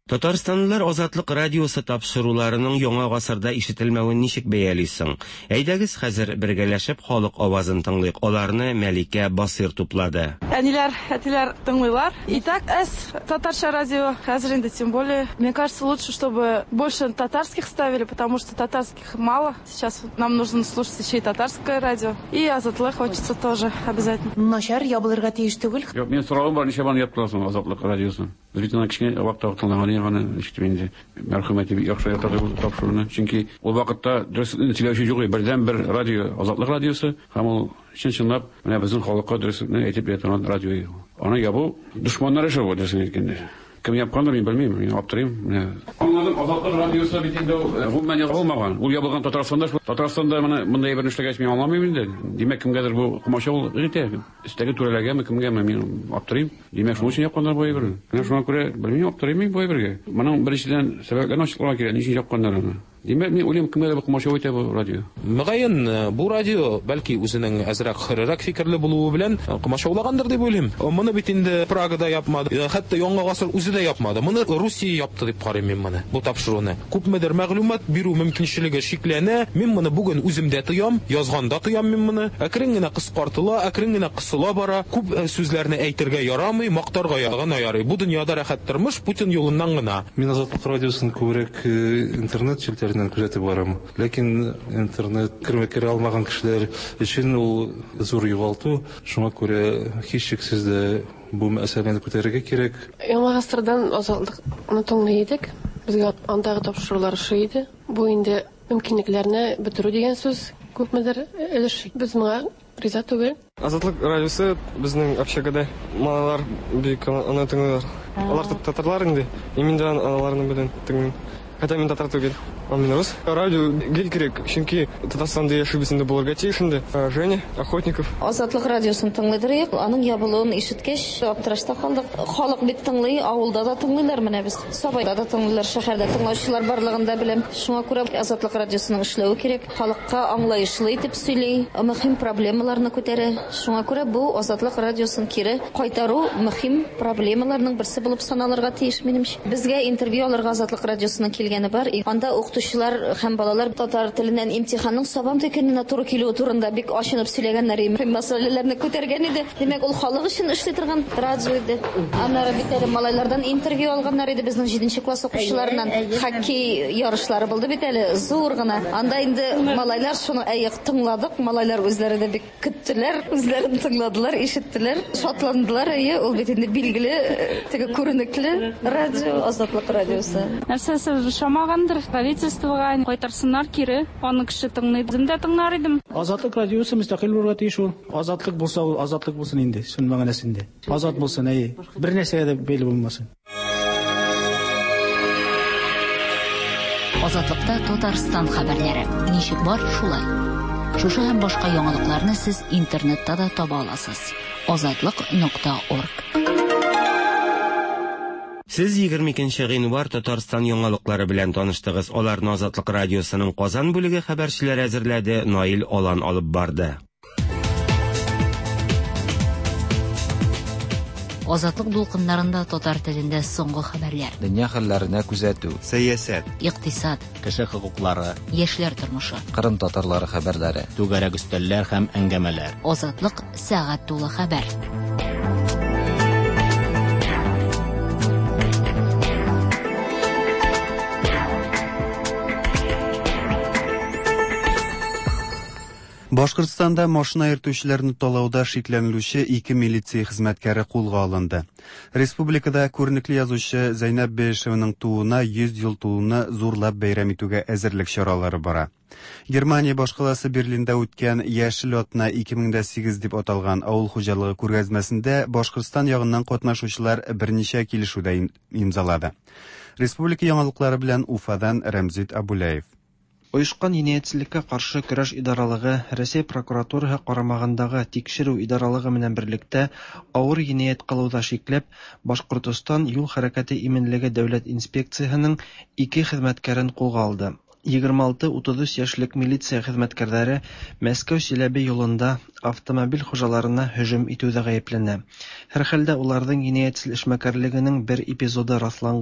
Татарстанлылар Азатлык радиосы тапшыруларының яңа гасырда ишетелмәвен ничек бәялисең? Әйдәгез хәзер бергәләшеп халык авазын тыңлыйк. Аларны Мәликә Басир туплады. Әниләр, әтиләр тыңлыйлар. Итак, эс татарча радио хәзер инде, тем более, мне кажется, лучше, чтобы больше татарских ставили, потому что татарских мало. Сейчас нам нужно слушать еще и татарское радио. И Азатлык хочется тоже обязательно. Начар ябылырга тиеш түгел. Yok, men so'ragim bor, necha bor yaptirasan Azatlık radiosi. Biz bitta kichkina vaqtda qilganlar yana eshitib endi. Marhamat deb yaxshi aytadi bu topshiruvni. Chunki u vaqtda dürüstlükni tilashi yo'q, birdan bir radio, Azatlık radiosi, ham u chin-chinlab mana bizning xalqqa dürüstlükni aytib beradigan radio. Ona ya bu dushmanlar ishi bu desin etkanda. Kim yapqanlar men bilmayman, men aptirayım. Anladım, Azatlık radiosi bitende umuman yapılmagan. Ул ябылган Татарстанда, Татарстанда менә мондай бер эшләгәч мен аңламыйм инде. Димәк, кемгәдер бу комача ул итә. Истәге түрәләгәме, кемгәме мен аптырыйм. Димәк, шуның өчен yapканнар бу әйберне. Менә шуңа күрә белмим, аптырыйм бу әйбергә. Моның беренчедән сәбәпләрне ачыкларга кирәк, ничек yapканнар аны. Димәк, мен уйлыйм, кемгәдер бу комача итә бу радио. Мөгаен бу радио бәлки үзенең әзрәк хөррәк фикерле булуы белән комачаулагандыр дип уйлыйм. Моны бит инде Прагада yapмады, хәтта яңа гасыр үзе дә yapмады. Моны Русия yapты дип карыйм мин моны. Бу тапшыруны. Күпмедер мәгълүмат бирү мөмкинчелеге шикләнә. Мин моны бүген үземдә тоям, язганда тоям мин моны. Әкрен генә кыскартыла, әкрен генә кысыла бара. Күп сүзләрне әйтергә ярамый, мактарга ягына ярый. Бу дөньяда рәхәт тормыш Путин юлыннан гына. Мин Азатлык радиосын күбрәк интернет челтәреннән күзәтеп барам. Ләкин интернет кирмә керә алмаган кешеләр өчен ул зур югалту. Шуңа күрә һичшиксез дә бу мәсьәләне күтәрергә кирәк. Яңа гасырдан Азатлыкны тыңлый идек. Безгә андагы тапшырулар ошый иде. Бу инде мөмкинлекләрне бетерү дигән сүз күпмедер өлеш. Без моңа риза түгел. Азатлык радиосы безнең общагада малайлар бик аны тыңлыйлар. Алар татарлар инде. Мин дә аналарны белән тыңлыйм. Хәтта мин татар түгел. Мин рус. Радио гел кирәк, чөнки Татарстанда яшәү безнең булырга тиеш инде. Женя Охотников. Азатлык радиосын тыңлыйдыр. Аның ябылуын ишеткәч, аптырашта калдык. Халык бит тыңлый, авылда да тыңлыйлар менә без. Сабайда да тыңлыйлар, шәһәрдә тыңлаучылар барлыгында беләм. Шуңа күрә Азатлык радиосының эшләве кирәк. Халыкка аңлаешлы итеп сөйли, мөһим проблемаларны күтәрә. Шуңа күрә бу Азатлык радиосын кире кайтару мөһим проблемаларның берсе булып саналырга тиеш минемчә. Безгә интервью алырга Азатлык радиосының килгәне бар. Анда укытучылар һәм балалар татар теленнән имтиханның сабам төкененә туры килүе турында бик ачынып сөйләгәннәр иде. Мәсьәләләрне күтәргән иде. Димәк, ул халык өчен эшли торган радио иде. Аннары бит әле малайлардан интервью алганнар иде безнең җиденче класс укучыларыннан. Хоккей ярышлары булды бит әле, зур гына. Анда инде малайлар шуны әйек тыңладык. Малайлар үзләре дә бик көттеләр, үзләрен тыңладылар, ишеттеләр, шатландылар. Әйе, ул бит инде билгеле, теге күренекле радио, Азатлык радиосы. Нәрсәсе шамагандыр, правительствога кайтарсыннар кире, аны кеше тыңлый. Үзем дә тыңлар идем. Азатлык радиосы мөстәкыйль булырга тиеш ул. Азатлык булса, ул азатлык булсын инде, шуның мәгънәсендә. Азат булсын, әйе. Бер нәрсәгә дә бәйле булмасын. Азатлыкта Татарстан хәбәрләре. Ничек бар, шулай. Шушы һәм башка яңалыкларны сез интернетта да таба аласыз. азатлык нокта орг. Сез егерме икенче гыйнвар Татарстан яңалыклары белән таныштыгыз. Аларны Азатлык радиосының Казан бүлеге хәбәрчеләре әзерләде, Наил Алан алып барды. Азатлык дулкыннарында татар телендә соңгы хәбәрләр. Дөнья хәлләренә күзәтү, сәясәт, икътисад, кеше хокуклары, яшьләр тормышы, Кырым татарлары хәбәрләре, түгәрәк өстәлләр һәм әңгәмәләр. Азатлык сәгать тулы хәбәр. Башкортстанда машина йөртүчеләрне талауда шикләнелүче ике милиция хезмәткәре кулга алынды. Республикада күренекле язучы Зәйнәп Бәйшевнең тууына йөз ел тулуны зурлап бәйрәм итүгә әзерлек чаралары бара. Германия башкаласы Берлиндә үткән Яшел атна ике мең сигез дип аталган авыл хуҗалыгы күргәзмәсендә Башкортстан ягыннан катнашучылар берничә килешүдә имзалады. Республика яңалыклары белән Уфадан Рәмзит Абулаев. Оешкан җинаятьчелеккә каршы көрәш идаралыгы Россия прокуратураһы карамагындагы тикшерү идаралыгы менән берлектә авыр җинаять кылууда шикләп Башкортстан юл хәрәкәте иминлеге дәүләт инспекциясының ике хезмәткәрен кулга алды. егерме алты утыз өч яшьлек милиция хезмәткәрләре Мәскәү-Силәбе юлында автомобиль хуҗаларына һөҗүм итүдә гаепләнә. Һәрхәлдә уларның җинаятьчел эшмәкәрлегенең бер эпизоды расланган.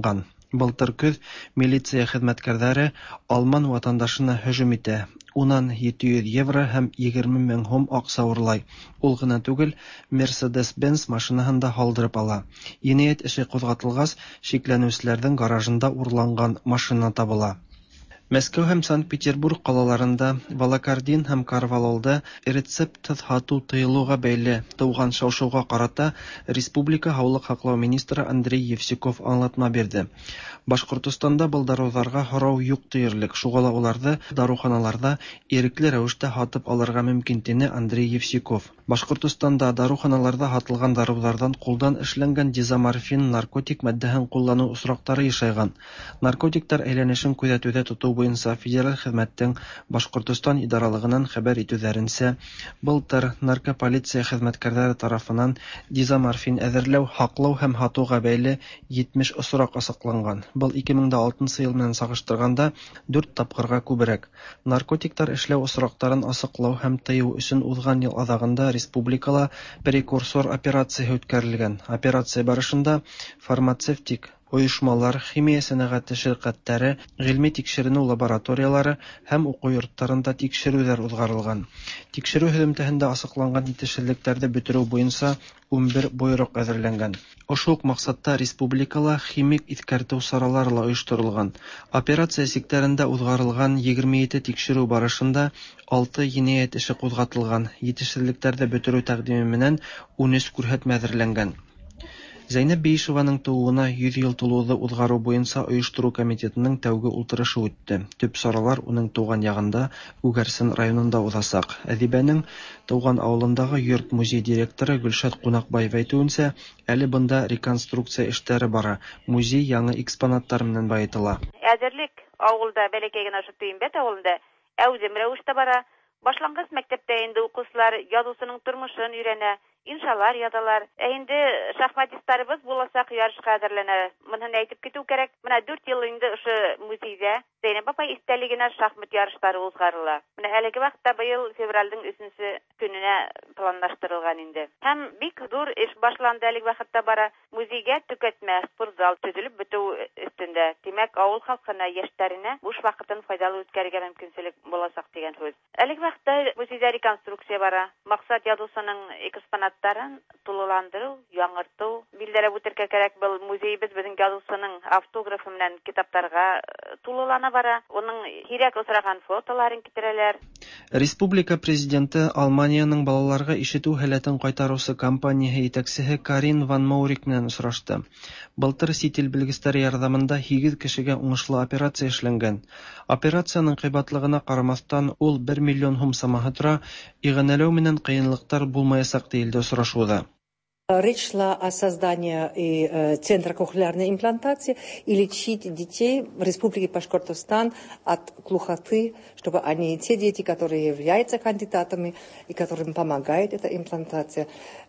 Былтыр көҙ милиция хеҙмәткәрҙәре алман ватандашына һөжүм итә. Унан ете йөҙ евро һәм егерме мең һум аҡса урлай. Ул ғына түгел, Mercedes-Benz машинаһын да һалдырып ала. Енәйәт эше ҡуҙғатылғас, шикләнеүселәрҙең гаражында урланған машина табыла. Мәскәү һәм Санкт-Петербург ҡалаларында Волокордин һәм Карвалолда рецептһыҙ һатыу тыйылыуға бәйле тыуған шау-шыуға ҡарата Республика һаулыҡ һаҡлау министры Андрей Евсюков аңлатма бирҙе. Башҡортостанда был дарыуҙарға һорау юҡ тиерлек, шуға ла уларҙы дарыуханаларҙа ирекле рәүештә һатып алырға мөмкин, тине Андрей Евсюков. Башҡортостанда дарыуханаларҙа һатылған дарыуҙарҙан ҡулдан эшләнгән дизоморфин наркотик матдәһен ҡулланыу осраҡтары йышайған. Наркотиктар әйләнешен күҙәтеүҙә тотоу буйынса федераль хеҙмәттең Башҡортостан идаралығынан хәбәр итеүҙәренсә, былтыр наркополиция хеҙмәткәрҙәре тарафынан дизоморфин әҙерләү, һаҡлау һәм һатыуға бәйле етмеш осраҡ асыҡланған. Был ике мең алтынсы йыл менән сағыштырғанда дүрт тапҡырға күберәк. Наркотиктар эшләү осраҡтарын асыҡлау һәм тыйыу өсөн уҙған йыл аҙағында республикала прекурсор операцияһы үткәрелгән. Операция барышында фармацевтик ойошмалар, химия сәнәғәте ширкәттәре, ғилми тикшеренеү лабораториялары һәм уҡыу йорттарында тикшереүҙәр уҙғарылған. Тикшереү һөҙөмтәһендә асыҡланған етешһеҙлектәрҙе бөтөрөү буйынса ун бер бойороҡ әҙерләнгән. Ошо уҡ маҡсатта республикала химик иҫкәртеү саралары ла ойошторолған. Операция сиктәрендә уҙғарылған егерме ете тикшереү барышында алты енәйәт эше ҡуҙғатылған. Етешһеҙлектәрҙе бөтөрөү тәҡдиме менән ун өс күрһәтмә әҙерләнгән. Зәйнәп Бейешеваның тыуыуына йөҙ йыл тулыуҙы уҙғарыу буйынса ойоштороу комитетының тәүге ултырышы үтте. Төп саралар уның тыуған яғында, Үгәрсен районында уҙасаҡ. Әҙибәнең тыуған ауылындағы йорт музей директоры Гөлшат Ҡунаҡбаева әйтеүенсә, әле бында реконструкция эштәре бара. Музей яңы экспонаттар менән байытыла. Әҙерлек ауылда, бәләкәй генә ошо Төйөнбәт ауылында әүҙем рәүештә бара. Башланғыс мәктәптә инде уҡыусылар яҙыусының тормошон өйрәнә, иншалар яҙалар. Ә инде шахматистарыбыҙ буласаҡ ярышҡа әҙерләнә. Мыныһын әйтеп китеү кәрәк. Менә дүрт йыл инде ошо музейҙә Зәйнәп апай иҫтәлегенә шахмат ярыштары уҙғарыла. Менә әлеге ваҡытта быйыл февралдың өсөнсө көнөнә планлаштырылған инде. Һәм бик ҙур эш башланды әлеге ваҡытта бара. Музейгә төкәтмә, спортзал төҙөлөп бөтөү өҫтөндә. Тимәк, ауыл халҡына, йәштәренә буш ваҡытын файҙалы үткәрергә мөмкинселек буласаҡ дигән һүҙ. Әлеге ваҡытта музейҙә реконструкция бара. Маҡсат яҙыусының экспонаттарын тулыландырыу, яңыртыу. Билдәләп үтергә кәрәк, был музейбеҙ беҙҙең яҙыусының автографы менән китаптарға тулылана бара. Уның һирәк осраған фотоларын китерәләр. Республика президенты Алманияның балаларға ишетеү һәләтен ҡайтарыусы компанияһы етәксеһе Карин ван Маурик менән осрашты. Былтыр сит ил белгестәре ярҙамында һигеҙ кешегә уңышлы операция эшләнгән. Операцияның ҡыйбатлығына ҡарамаҫтан, ул бер миллион һум самаһы тора, иғәнәләү менән ҡыйынлыҡтар булмаясаҡ тиелде осрашыуҙа. Речь шла о создании э, центра кохлеарной имплантации и лечить детей в Республике Башкортостан от глухоты, чтобы они, те дети, которые являются кандидатами и которым помогает эта имплантация,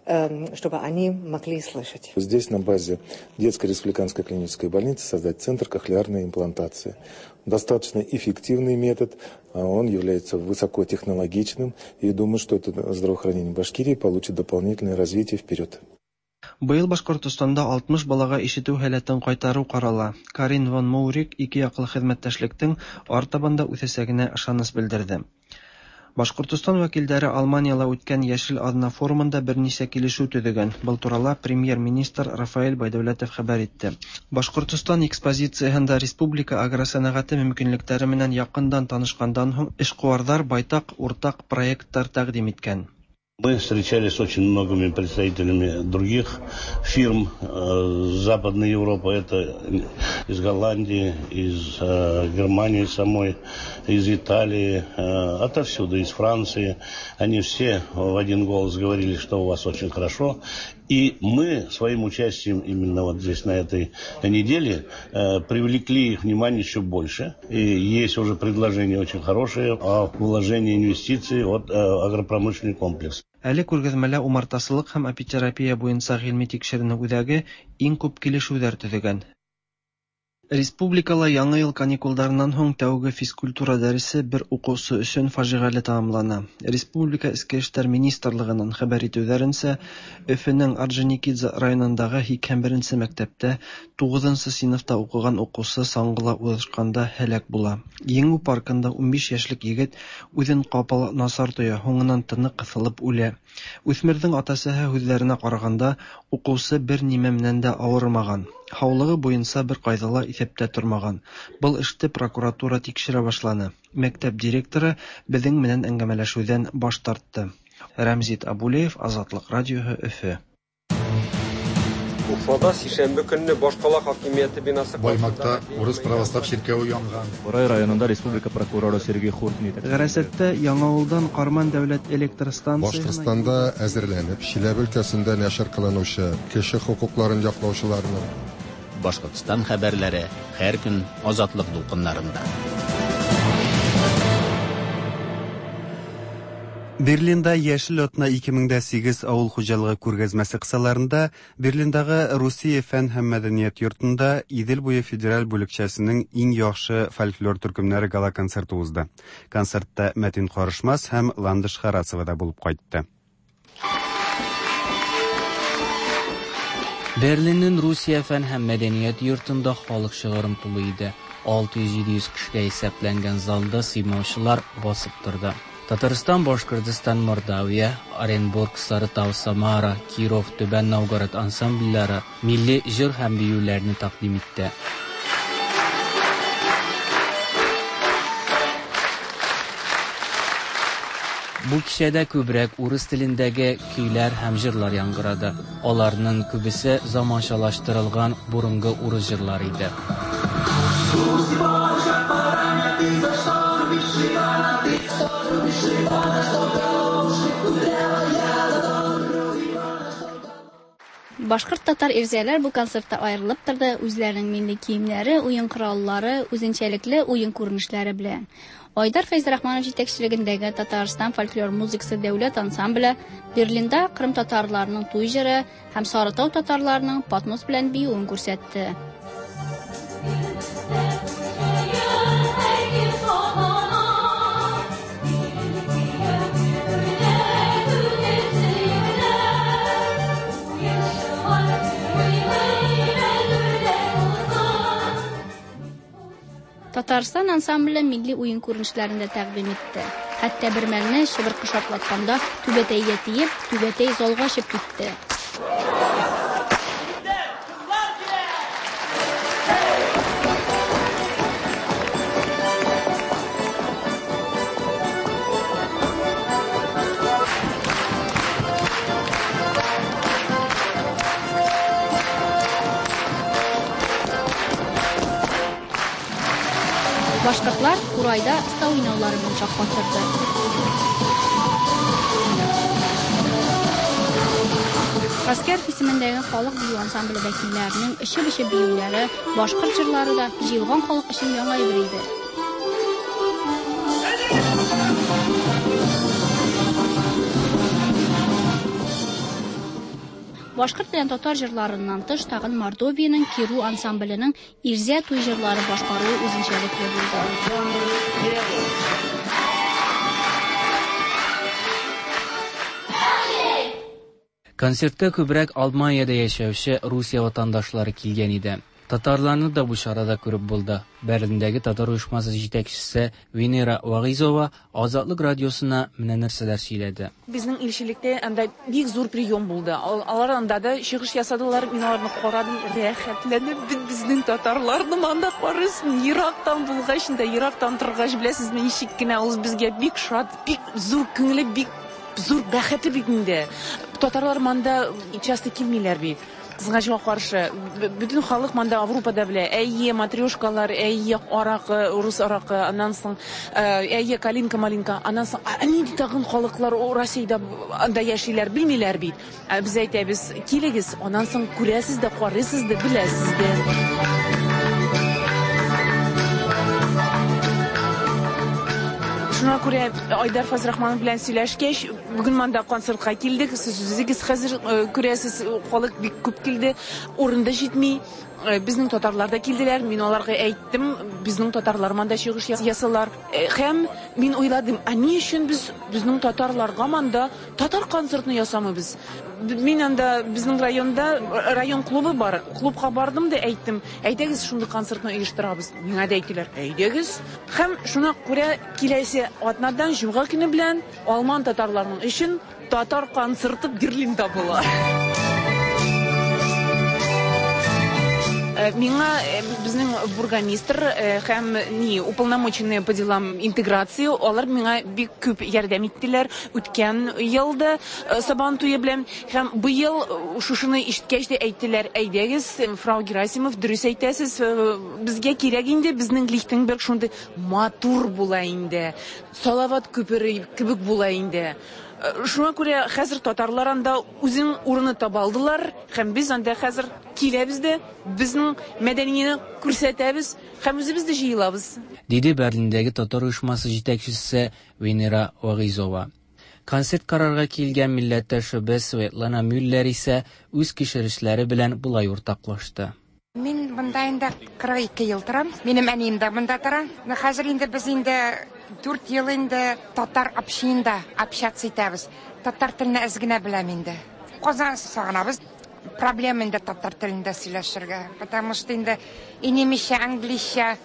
э, чтобы они могли слышать. Здесь на базе детской республиканской клинической больницы создать центр кохлеарной имплантации. Достаточно эффективный метод, он является высокотехнологичным, и думаю, что это здравоохранение Башкирии получит дополнительное развитие вперед. Быйыл Башкортостанда алтмыш балаға ишетеү һәләтен ҡайтарыу ҡарала. Карин ван Маурик ике яҡлы хеҙмәттәшлектең артабанда үҫәсәгенә ышаныс белдерҙе. Башҡортостан вәкилдәре Алманияла үткән Йәшел аҙна форумында бер нисә килешеү төҙөгән. Был турала премьер-министр Рафаэль Байдәүләтов хәбәр итте. Башҡортостан экспозицияһында республика агросәнәғәте мөмкинлектәре менән яҡындан танышҡандан һуң эшҡыуарҙар байтаҡ уртаҡ проекттар тәҡдим иткән. Мы встречались с очень многими представителями других фирм э, Западной Европы, это из Голландии, из э, Германии самой, из Италии, э, отовсюду, из Франции. Они все в один голос говорили, что у вас очень хорошо. И мы своим участием именно вот здесь на этой неделе э, привлекли их внимание еще больше. И есть уже предложения очень хорошие о вложении инвестиций от э, агропромышленный комплекс. Әле күргәҙмәлә умартасылыҡ һәм апитерапия буйынса ғилми тикшеренеү үҙәге иң күп килешеүҙәр төҙөгән. Республикала яңа ел каникулдарынан һуң тәүге физкультура дәресе бер укучы өчен фаҗигале тамамлана. Республика Эчке эшләр министрлыгының хәбәр итүләренчә, Өфөнең Орджоникидзе районындагы һиксән беренче мәктәптә тугызынчы сыйныфта укыган укучы саңгыла узышканда һәлак була. Еңү паркында ун биш яшьлек егет үзен капыл насар тоя, һуңыннан тыны кысылып үлә. Үсмернең атасы һүзләренә караганда, укучы бер нимә менән дә авырмаган. Һаулыгы буенча бер кайда ла исәптә тормаган. Был эште прокуратура тикшерә башланы. Мәктәп директоры безнең менән әңгәмәләшүдән баш тартты. Рәмзит Абулеев, Азатлык радиоһы, Өфө. Уфада сишәмбе көнне башкала хакимияте бинасы Баймакта урыс православ чиркәве янган. Борай районында республика прокуроры Сергей Хуртин итә. Гәрәсәттә Яңавылдан Карман дәүләт электр станциясына Башкортстанда әзерләнеп, Чиләбе өлкәсендә нәшер кылынучы кеше хукукларын яклаучыларның Башкортстан хәбәрләре һәр көн Азатлык дулкыннарында. Берлинда Яшел отна ике мең сигез авыл хуҗалыгы күргәзмәсе кысаларында Берлиндагы Русия фән һәм мәдәният йортында Идел буе федераль бүлекчәсенең иң яхшы фольклор төркемнәре гала концерты узды. Концертта Мәтин Карышмас һәм Ландыш Харасова да булып кайтты. Берлиннең Русия фән һәм мәдәният йортында халык шыгырын тулы иде. алты йөз җиде йөз кешегә исәпләнгән залда сыймаучылар басып торды. Татарстан, Башкортстан, Мордовия, Оренбург, Сарытау, Самара, Киров, Түбән Новгород ансамбльләре милли җыр һәм биюләрне тәкъдим итте. Бу кичәдә күбрәк урыс телендәге көйләр һәм җырлар яңгырады. Аларның күбесе заманчалаштырылган бурынгы урыс җырлары иде. Башкорт-татар ирзәләр бу концертта аерылып торды, үзләренең милли киемнәре, уен кораллары, үзенчәлекле уен күренешләре белән. Айдар Фәйзрахманов җитәкчелегендәге Татарстан фольклор музыкасы дәүләт ансамбле Берлинда Крым татарларының туй җыры һәм Сарытау татарларының Патмос белән биюен күрсәтте. Татарстан ансамбле милли уен күренешләрен дә тәкъдим итте. Хәтта бер мәлне чыбыркы шартлатканда түбәтәйгә тиеп, түбәтәй залга чыгып китте. Башкортлар Курайда ста уйнаулары буенча катнашты. Аскер исемендәге халык бию ансамбле вәкилләренең эче-беше биюләре, башкорт җырлары да җыелган халык өчен яңа әйбер иде. Башкорт белән татар җырларыннан тыш тагын Мордовиянең Киру ансамбленең Ирзә туй җырлары башкаруы үзенчәлекле булды. Концертка күбрәк Алманиядә яшәүче Русия ватандашлары килгән иде. Татарларны да бу чарада күреп булды. Берлиндәге татар оешмасы җитәкчесе Венера Вагизова Азатлык радиосына менә нәрсәләр сөйләде. Безнең илчелектә анда бик зур прием булды. Алар анда да чыгыш ясадылар, мин аларны карадым, рәхәтләнеп, безнең татарларны анда карысын, ерактан булгач инде, ерактан торгач беләсезме, ничек кенә ул безгә бик шат, бик зур күңеле, бик зур бәхете бит инде. Татарлар манда часто килмиләр бит. Кызгачка каршы бүтән халык манда Европада белә, әйе матрешкалар, әйе аракы, рус аракы, аннан соң әйе калинка малинка, аннан соң нинди тагын халыклар Россиядә анда яшиләр, белмиләр бит. Без әйтәбез, килегез, аннан соң күрәсез дә, карыйсыз да, беләсез дә. Шуңа күрә Айдар Фазрахманов белән сөйләшкәч, Бүген монда концертка килдек. Сез үзегез хәзер күрәсез, халык бик күп килде. Урында җитми. Безнең татарлар да килделәр. Мин аларга әйттем, безнең татарлар монда чыгыш ясалар. Һәм мин уйладым, а ни өчен без безнең татарларга монда татар концертны ясамыйбыз? Мин анда безнең районда район клубы бар. Клубка бардым да әйттем, әйдәгез шундый концертны оештырабыз. Миңа да әйттеләр, әйдәгез. Һәм шуңа күрә киләсе атнадан җомга көне белән алман татарларының өчен татар концерты Берлинда була. Миңа безнең бургомистр һәм ни уполномоченные по делам интеграции, алар миңа бик күп ярдәм иттеләр үткән елда Сабан туе белән. Һәм бу ел шушыны ишеткәч тә әйттеләр, әйдәгез, фрау Герасимов, дөрес әйтәсез, безгә кирәк инде безнең Лихтенберг шундый матур була инде, Салават күпере кебек була инде. Шуңа күрә хәзер татарлар анда үзен урыны таба алдылар, һәм без анда хәзер киләбез дә, безнең мәдәнияне күрсәтәбез, һәм үзебез дә җыелабыз. Диде Берлиндәге татар оешмасы җитәкчесе Венера Вагизова. Концерт карарга килгән милләттәшебез Светлана Мюллер исә үз кишерешләре белән булай уртаклашты. Мин монда инде кырык ике ел торам. Минем әнием дә монда тора. Хәзер инде без инде дүрт ел инде татар общинда общаться итәбез. Татар телен әз генә беләм инде. Казан сагынабыз. Проблема инде татар телендә сөйләшергә. Потому что инде немецчә, английчә,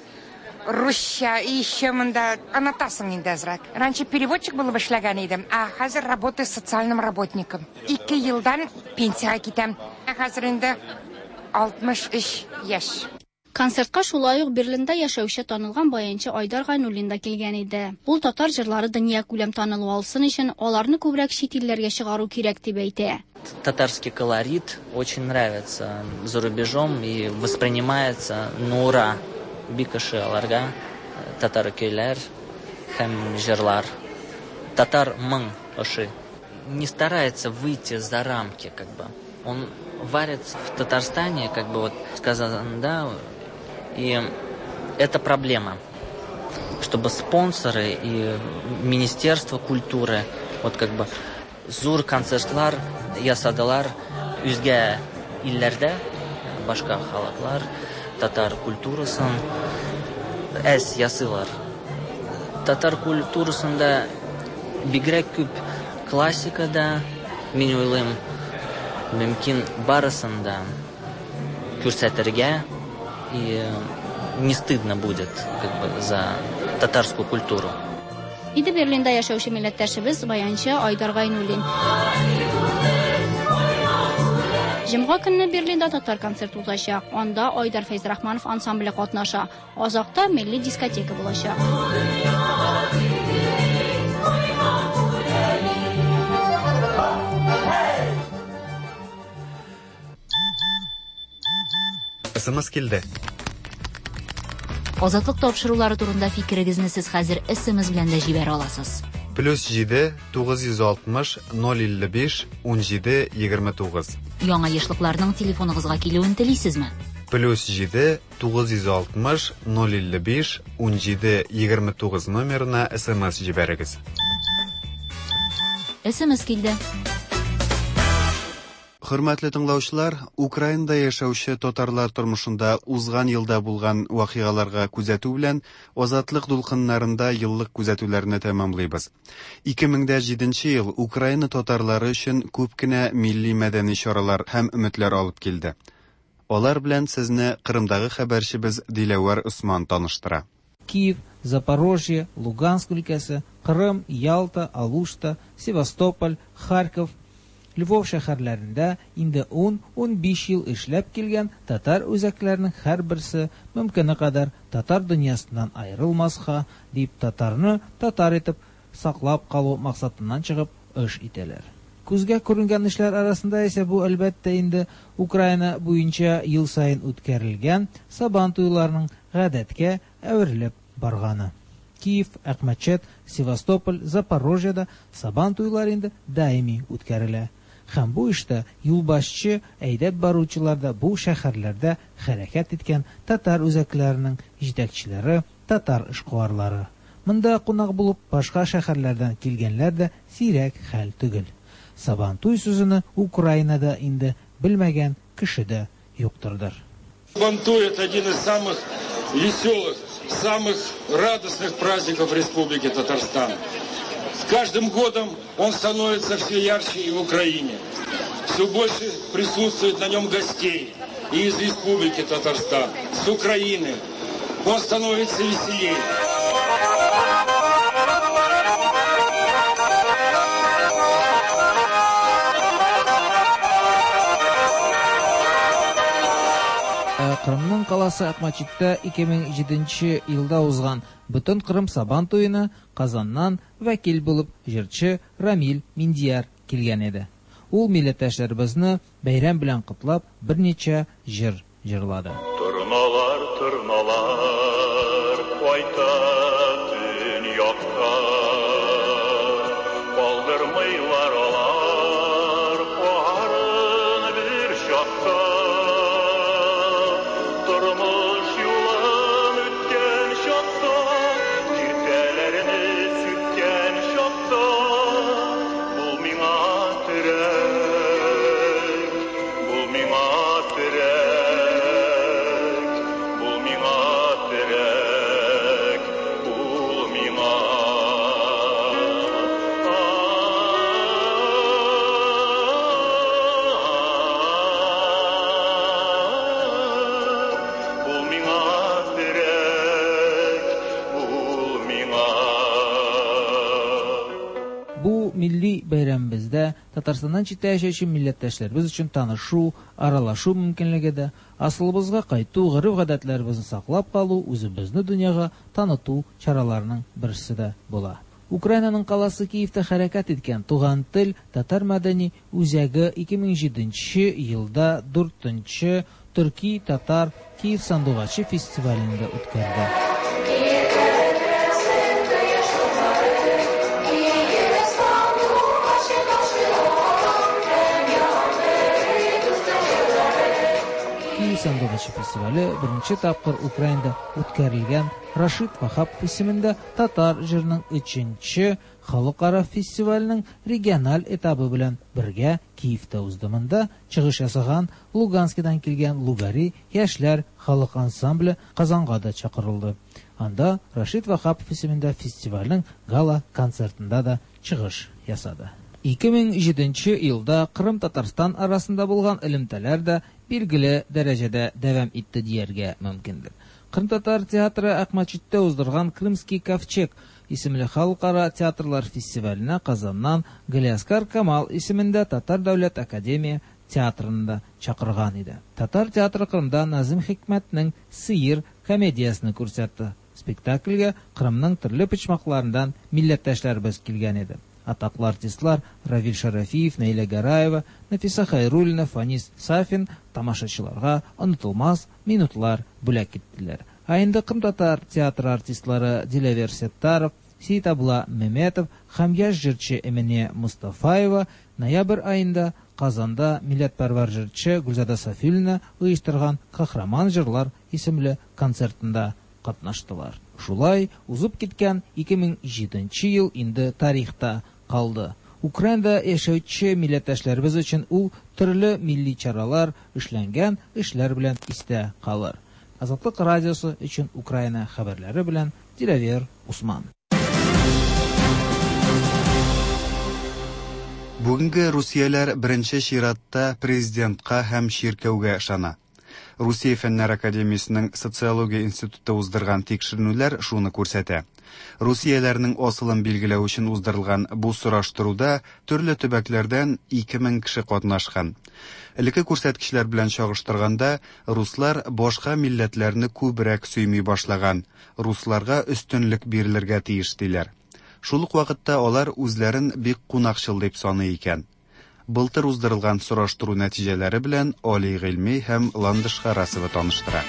русча и еще монда аннотасың инде әзрәк. Раньше переводчик булып эшләгән идем, а хәзер работаю социальным работником. ике елдан пенсияга китәм. Хәзер инде алтмыш өч яшь. Концертка шулай ук Берлинда яшәүче танылган баянчы Айдар Гайнуллин да килгән иде. Ул татар җырлары дөнья күләм танылу алсын өчен аларны күбрәк чит илләргә чыгару кирәк дип әйтә. Татарский колорит очень нравится за рубежом и воспринимается на ура. Бикаши аларга, татар көйләр һәм җырлар. Татар моң оши. Не старается выйти за рамки, как бы. Он варится в Татарстане, как бы вот сказано, да, и это проблема, чтобы спонсоры и Министерство культуры, вот как бы зур концертлар ясадылар үзгә илләрдә, башка халыклар татар культурасын әс ясыйлар. Татар культурасында бигрәк күп классикада, мин уйлыйм, мөмкин барысында күрсәтергә, и не стыдно будет как бы за татарскую культуру. Иде Берлинда яшәүче милләттәшебез баянчы Айдар Гайнуллин. Җомга көнне Берлинда татар концерт узачак. Анда Айдар Фәйзрахманов ансамбле катнаша. Азакта милли дискотека булачак. Смс килде. Азатлык тапшырулары турында фикерегезне сез хәзер смс белән дә җибәрә аласыз. плюс җиде тугыз йөз алтмыш ноль илле биш ун җиде егерме тугыз. Яңа ешлыкларның телефоныгызга килүен телисезме? плюс җиде тугыз йөз алтмыш ноль илле биш ун җиде егерме тугыз номерына смс җибәрегез. Смс килде. Хөрмәтле тыңлаучылар, Украинада яшәүче татарлар тормышында узган елда булган вакыйгаларга күзәтү белән Азатлык дулкыннарында еллык күзәтүләрне тәмамлыйбыз. ике мең җиденче ел Украина татарлары өчен күп кенә милли мәдәни чаралар һәм өметләр алып килде. Алар белән сезне Кырымдагы хәбәрчебез Диләвар Усман таныштыра. Киев, Запорожье, Луганск өлкәсе, Кырым, Ялта, Алушта, Севастополь, Харьков, Львов шәһәрләрендә инде ун-ун биш ел эшләп килгән татар үзәкләренең һәрберсе мөмкинә кадәр татар дөньясыннан аерылмаска дип татарны татар итеп саклап калу максатыннан чыгып эш итәләр. Күзгә күренгән эшләр арасында исә бу әлбәттә инде Украина буенча ел сайын үткәрелгән Сабан туйларының гадәткә әверелеп барганы. Киев, Әхмәтчет, Севастополь, Запорожьеда Сабан туйлары инде даими үткәрелә. Һәм бу эштә юлбашчы, әйдәп баручылар да бу шәһәрләрдә хәрәкәт иткән татар үзәкләренең җитәкчеләре, татар эшкуарлары. Монда кунак булып башка шәһәрләрдән килгәннәр дә сирәк хәл түгел. Сабантуй сүзен Украинада инде белмәгән кеше дә юктырдыр. Сабантуй — это один из самых веселых, самых радостных праздников Республики Татарстан. С каждым годом он становится все ярче и в Украине. Все больше присутствует на нем гостей и из Республики Татарстан, с Украины. Он становится веселее. Кырымның каласы Акмачиттә ике мең җиденче елда узган Бөтен Кырым Сабантуена Казаннан вәкил булып җырчы Рамил Миндияр килгән иде. Ул милләттәшләребезне бәйрәм белән котлап берничә җыр җырлады. Торналар, торналар, кайта дөньякка, калдырмыйлар алар карын бер чакта. Тормыш юлын үткән чакта, иртәләрне сүткән чакта, бу миңа терәк, бу миңа терәк, бу миңа терәк, бу миңа. Бу миңа терәк, бу миңа. Бу милли бәйрәмебездә Татарстаннан читтә яшәүче милләттәшләребез өчен танышу, аралашу мөмкинлеге дә, асылыбызга кайту, гореф-гадәтләребезне саклап калу, үзебезне дөньяга таныту чараларының берсе дә була. Украинаның каласы Киевтә хәрәкәт иткән Туган тел татар мәдәни үзәге ике мең җиденче елда дүртенче Төрки татар Киев сандугачы фестивалендә үткәрде. Киев сандугачы фестивале беренче тапкыр Украинада үткәрелгән Рашид Вахап исемендә татар җырының өченче халыкара фестиваленең региональ этабы белән бергә Киевтә узды. Монда чыгыш ясаган Луганскидан килгән Лугари яшьләр халык ансамбле Казанга да чакырылды. Анда Рашид Вахап исемендә фестивальнең гала концертында да чыгыш ясады. ике мең җиденче елда Кырым Татарстан арасында булган элемтәләр дә билгеле дәрәҗәдә дәвам итте дияргә мөмкиндер. Кырым татар театры Акмачиттә уздырган Крымский ковчег исемле халыкара театрлар фестиваленә Казаннан Галиаскар Камал исемендә Татар дәүләт академия театрында чакырган иде. Татар театры Кырымда Назым Хикмәтнең Сыер комедиясен күрсәтте. Спектакльгә Кырымның төрле почмакларыннан милләттәшләребез килгән иде. Атаклы артистлар Равил Шарафиев, Наиля Гараева, Нафиса Хайруллина, Фанис Сафин тамашачыларга онытылмас минутлар бүләк иттеләр. Айында Кырым татар театры артистлары Диләвер Сеттаров, Сейтабла Меметов һәм яшь җырчы Эмине Мустафаева ноябрь айында Казанда милләтпәрвәр җырчы Гүлзада Сафиуллина оештырган Кахраман җырлар исемле концертында катнаштылар. Шулай узып киткән ике мең җиденче ел инде тарихта калды. Украинада яшәүче милләттәшләребез өчен ул төрле милли чаралар эшләнгән эшләр белән истә калыр. Азатлык радиосы өчен Украина хәбәрләре белән Диләвер Усман. Бүгенге русияләр беренче чиратта президентка һәм чиркәүгә ышана. Русия фәннәр академиясенең социология институты уздырган тикшерүләр шуны күрсәтә. Русияләрнең асылын билгеләү өчен уздырылган бу сораштыруда төрле төбәкләрдән ике мең кеше катнашкан. Элекке күрсәткечләр белән чагыштырганда, руслар башка милләтләрне күбрәк сөйми башлаган. Русларга өстенлек бирелергә тиеш диләр. Шул ук вакытта алар үзләрен бик кунакчыл дип саный икән. Былтыр уздырылган сораштыру нәтиҗәләре белән Али Гыйльми һәм Ландыш Харасова таныштыра.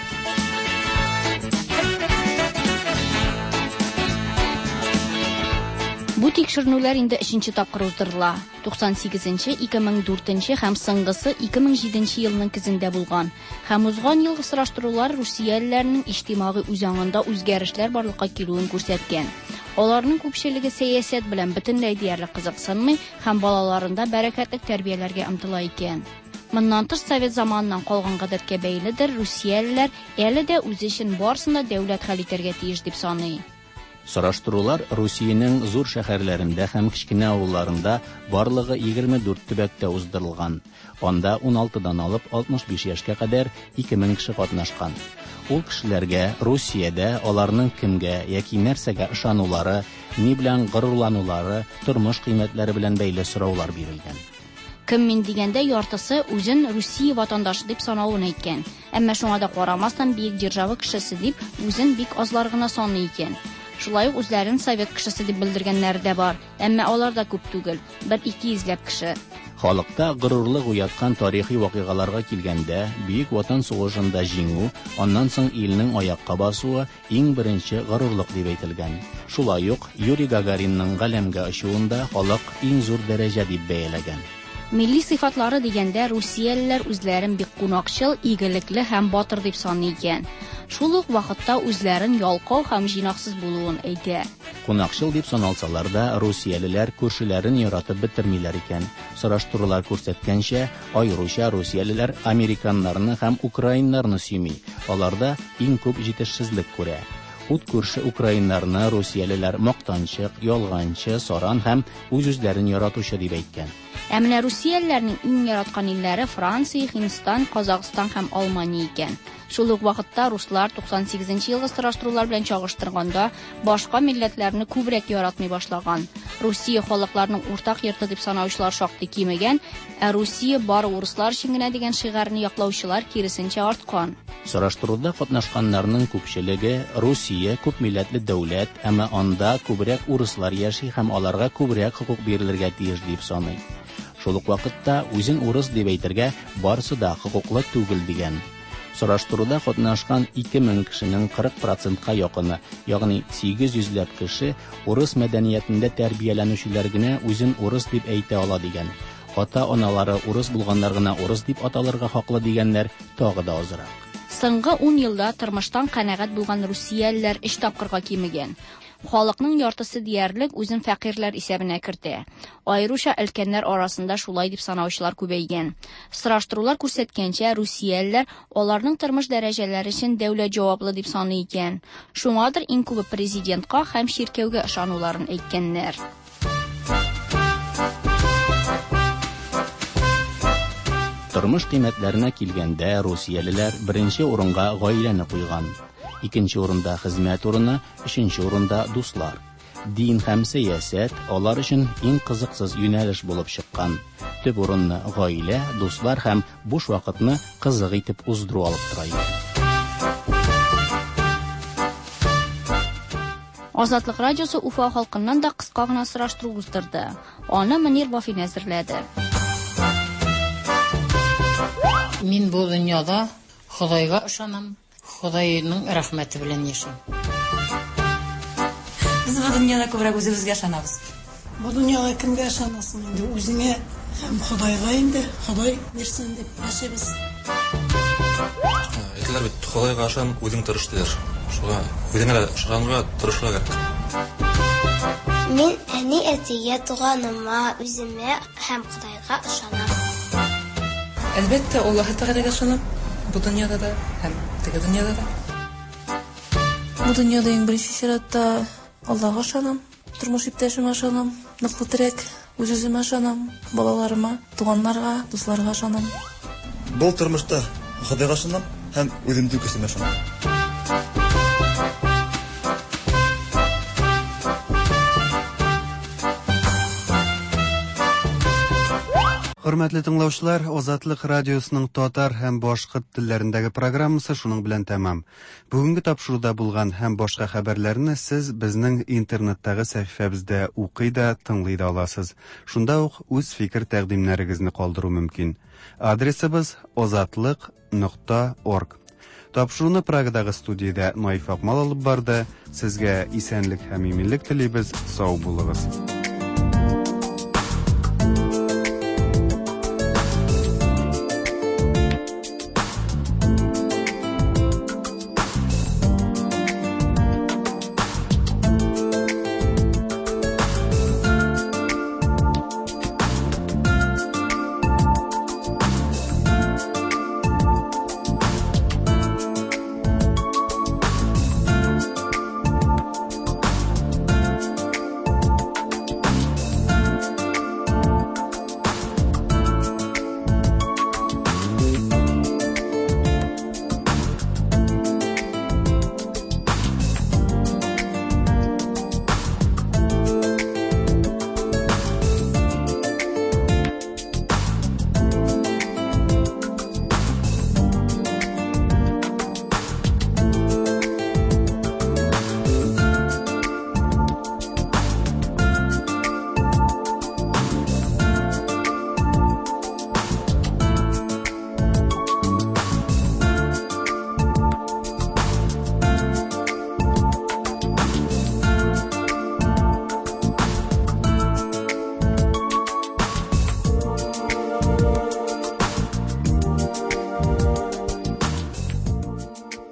Бу тикшерүләр инде өченче тапкыр уздырыла. туксан сигезенче, ике мең дүртенче һәм соңгысы ике мең җиденче елның көзендә булган. Һәм узган елгы сораштырулар русиялеләрнең иҗтимагый үзаңында үзгәрешләр барлыкка килүен күрсәткән. Аларның күпчелеге сәясәт белән бөтенләй диярлек кызыксынмый һәм балаларында бәрәкәтлек тәрбияләргә омтыла икән. Моннан тыш совет заманынан калган гадәткә бәйледер, русиялеләр әле дә үз өчен барсын да дәүләт хәл итәргә тиеш дип саный. Сораштырулар Русиянең зур шәһәрләрендә һәм кичкенә авылларында барлыгы егерме дүрт төбәктә уздырылган. Анда ун алтыдан алып алтмыш биш яшькә кадәр ике мең кеше катнашкан. Ул кешеләргә Русиядә аларның кемгә яки нәрсәгә ышанулары, ни белән горурланулары, тормыш кыйммәтләре белән бәйле сораулар бирелгән. Кем мин дигәндә яртысы үзен Русия ватандашы дип санавын әйткән. Әмма шуңа да карамастан биек держава кешесе дип үзен бик азлар гына саный икән. Шулай ук үзләрен совет кешесе дип белдергәннәр дә бар, әмма алар да күп түгел, бер-ике йөзләп кеше. Халыкта горурлык уяткан тарихи вакыйгаларга килгәндә, Бөек Ватан сугышында җиңү, аннан соң илнең аякка басуы иң беренче горурлык дип әйтелгән. Шулай ук Юрий Гагаринның галәмгә очуында халык иң зур дәрәҗә дип бәяләгән. Милли сыйфатлары дигәндә русиялеләр үзләрен бик кунакчыл, игелекле һәм батыр дип саный икән. Шул ук вакытта үзләрен ялкау һәм җинаксыз булуын әйтә. Кунакчыл дип саналсалар да, русиялеләр күршеләрен яратып бетермиләр икән. Сораштырулар күрсәткәнчә, аеруча русиялеләр американнарны һәм украиннарны сөйми. Аларда иң күп җитешсезлек күрә. Ут күрше украиннарны русиялеләр мактанчык, ялганчы, саран һәм үз-үзләрен яратучы дип әйткән. Ә менә русиялеләрнең иң яраткан илләре Франция, Һиндстан, Казакъстан һәм Алмания икән. Шул ук вакытта руслар туксан сигезенче елгы сораштырулар белән чагыштырганда башка милләтләрне күбрәк яратмый башлаган. Русия халыкларның уртак йорты дип санаучылар шактый кимегән, ә Русия бары урыслар өчен генә дигән шигарны яклаучылар киресенчә арткан. Сораштыруда катнашканнарның күпчелеге Русия күп милләтле дәүләт, әмма анда күбрәк урыслар яши һәм аларга күбрәк хокук бирелергә тиеш дип саный. Шул ук вакытта үзен урыс дип әйтергә барысы да хокуклы түгел дигән. Сораштыруда катнашкан ике мең кешенең кырык процентка якыны, ягъни сигез йөзләп кеше урыс мәдәниятендә тәрбияләнүчеләр генә үзен урыс дип әйтә ала дигән. Ата-аналары урыс булганнар гына урыс дип аталырга хаклы дигәннәр тагы да азрак. Соңгы ун елда тормыштан канәгать булган русиялеләр өч тапкырга кимегән. Халыкның яртысы диярлек үзен фәкыйрьләр исәбенә кертә. Аеруча өлкәннәр арасында шулай дип санаучылар күбәйгән. Сораштырулар күрсәткәнчә, русиялеләр аларның тормыш дәрәҗәләре өчен дәүләт җаваплы дип саный икән. Шуңадыр иң күбе президентка һәм ширкәүгә ышануларын әйткәннәр. Тормыш кыйммәтләренә килгәндә, русиялеләр беренче урынга гаиләне куйган. Икенче урында хезмәт урыны, өченче урында дуслар. Дин һәм сәясәт алар өчен иң кызыксыз юнәлеш булып чыккан. Төп урынны гаилә, дуслар һәм буш вакытны кызык итеп уздыру алып тора. Азатлык радиосы Уфа халкыннан да кыска гына сораштыру уздырды. Аны Мөнир Вафин әзерләде. Мин бу дөньяда Худайга ышанам. Худайның рәхмәте белән яшим. Без бу дөньяда күбрәк үзебезгә ышанабыз. Бу дөньяга кемгә ышанасың инде? Үзеңә һәм Худайга инде. Худай бирсен дип яшибез. Әйтеләр бит, Худайга ышан, үзең тырыш диләр. Шуңа үзеңә ышанырга тырышырга кирәк. Мин әни әтигә, туганыма, үземә һәм Худайга ышанам. Әлбәттә, Аллаһ Тәгаләгә ышанам. Бу дөньяда да һәм теге дөньяда да. Бу дөньяда иң беренче чиратта Аллаһка ышанам, тормыш иптәшемә ышанам, ныклы терәк, үз-үземә ышанам, балаларыма, туганнарга, дусларга ышанам. Бу тормышта Худайга ышанам һәм үземдә күсемә ышанам. Хөрмәтле тыңлаучылар, Азатлык радиосының татар һәм башкорт телләрендәге программасы шуның белән тәмам. Бүгенге тапшыруда булган һәм башка хәбәрләрне сез безнең интернеттагы сәхифәбездә укый да, тыңлый да аласыз. Шунда ук үз фикер тәкъдимнәрегезне калдыру мөмкин. Адресыбыз азатлык нокта орг. Тапшыруны Прагадагы студиядә Наиф Акмал алып барды. Сезгә исәнлек һәм иминлек телибез. Сау булыгыз.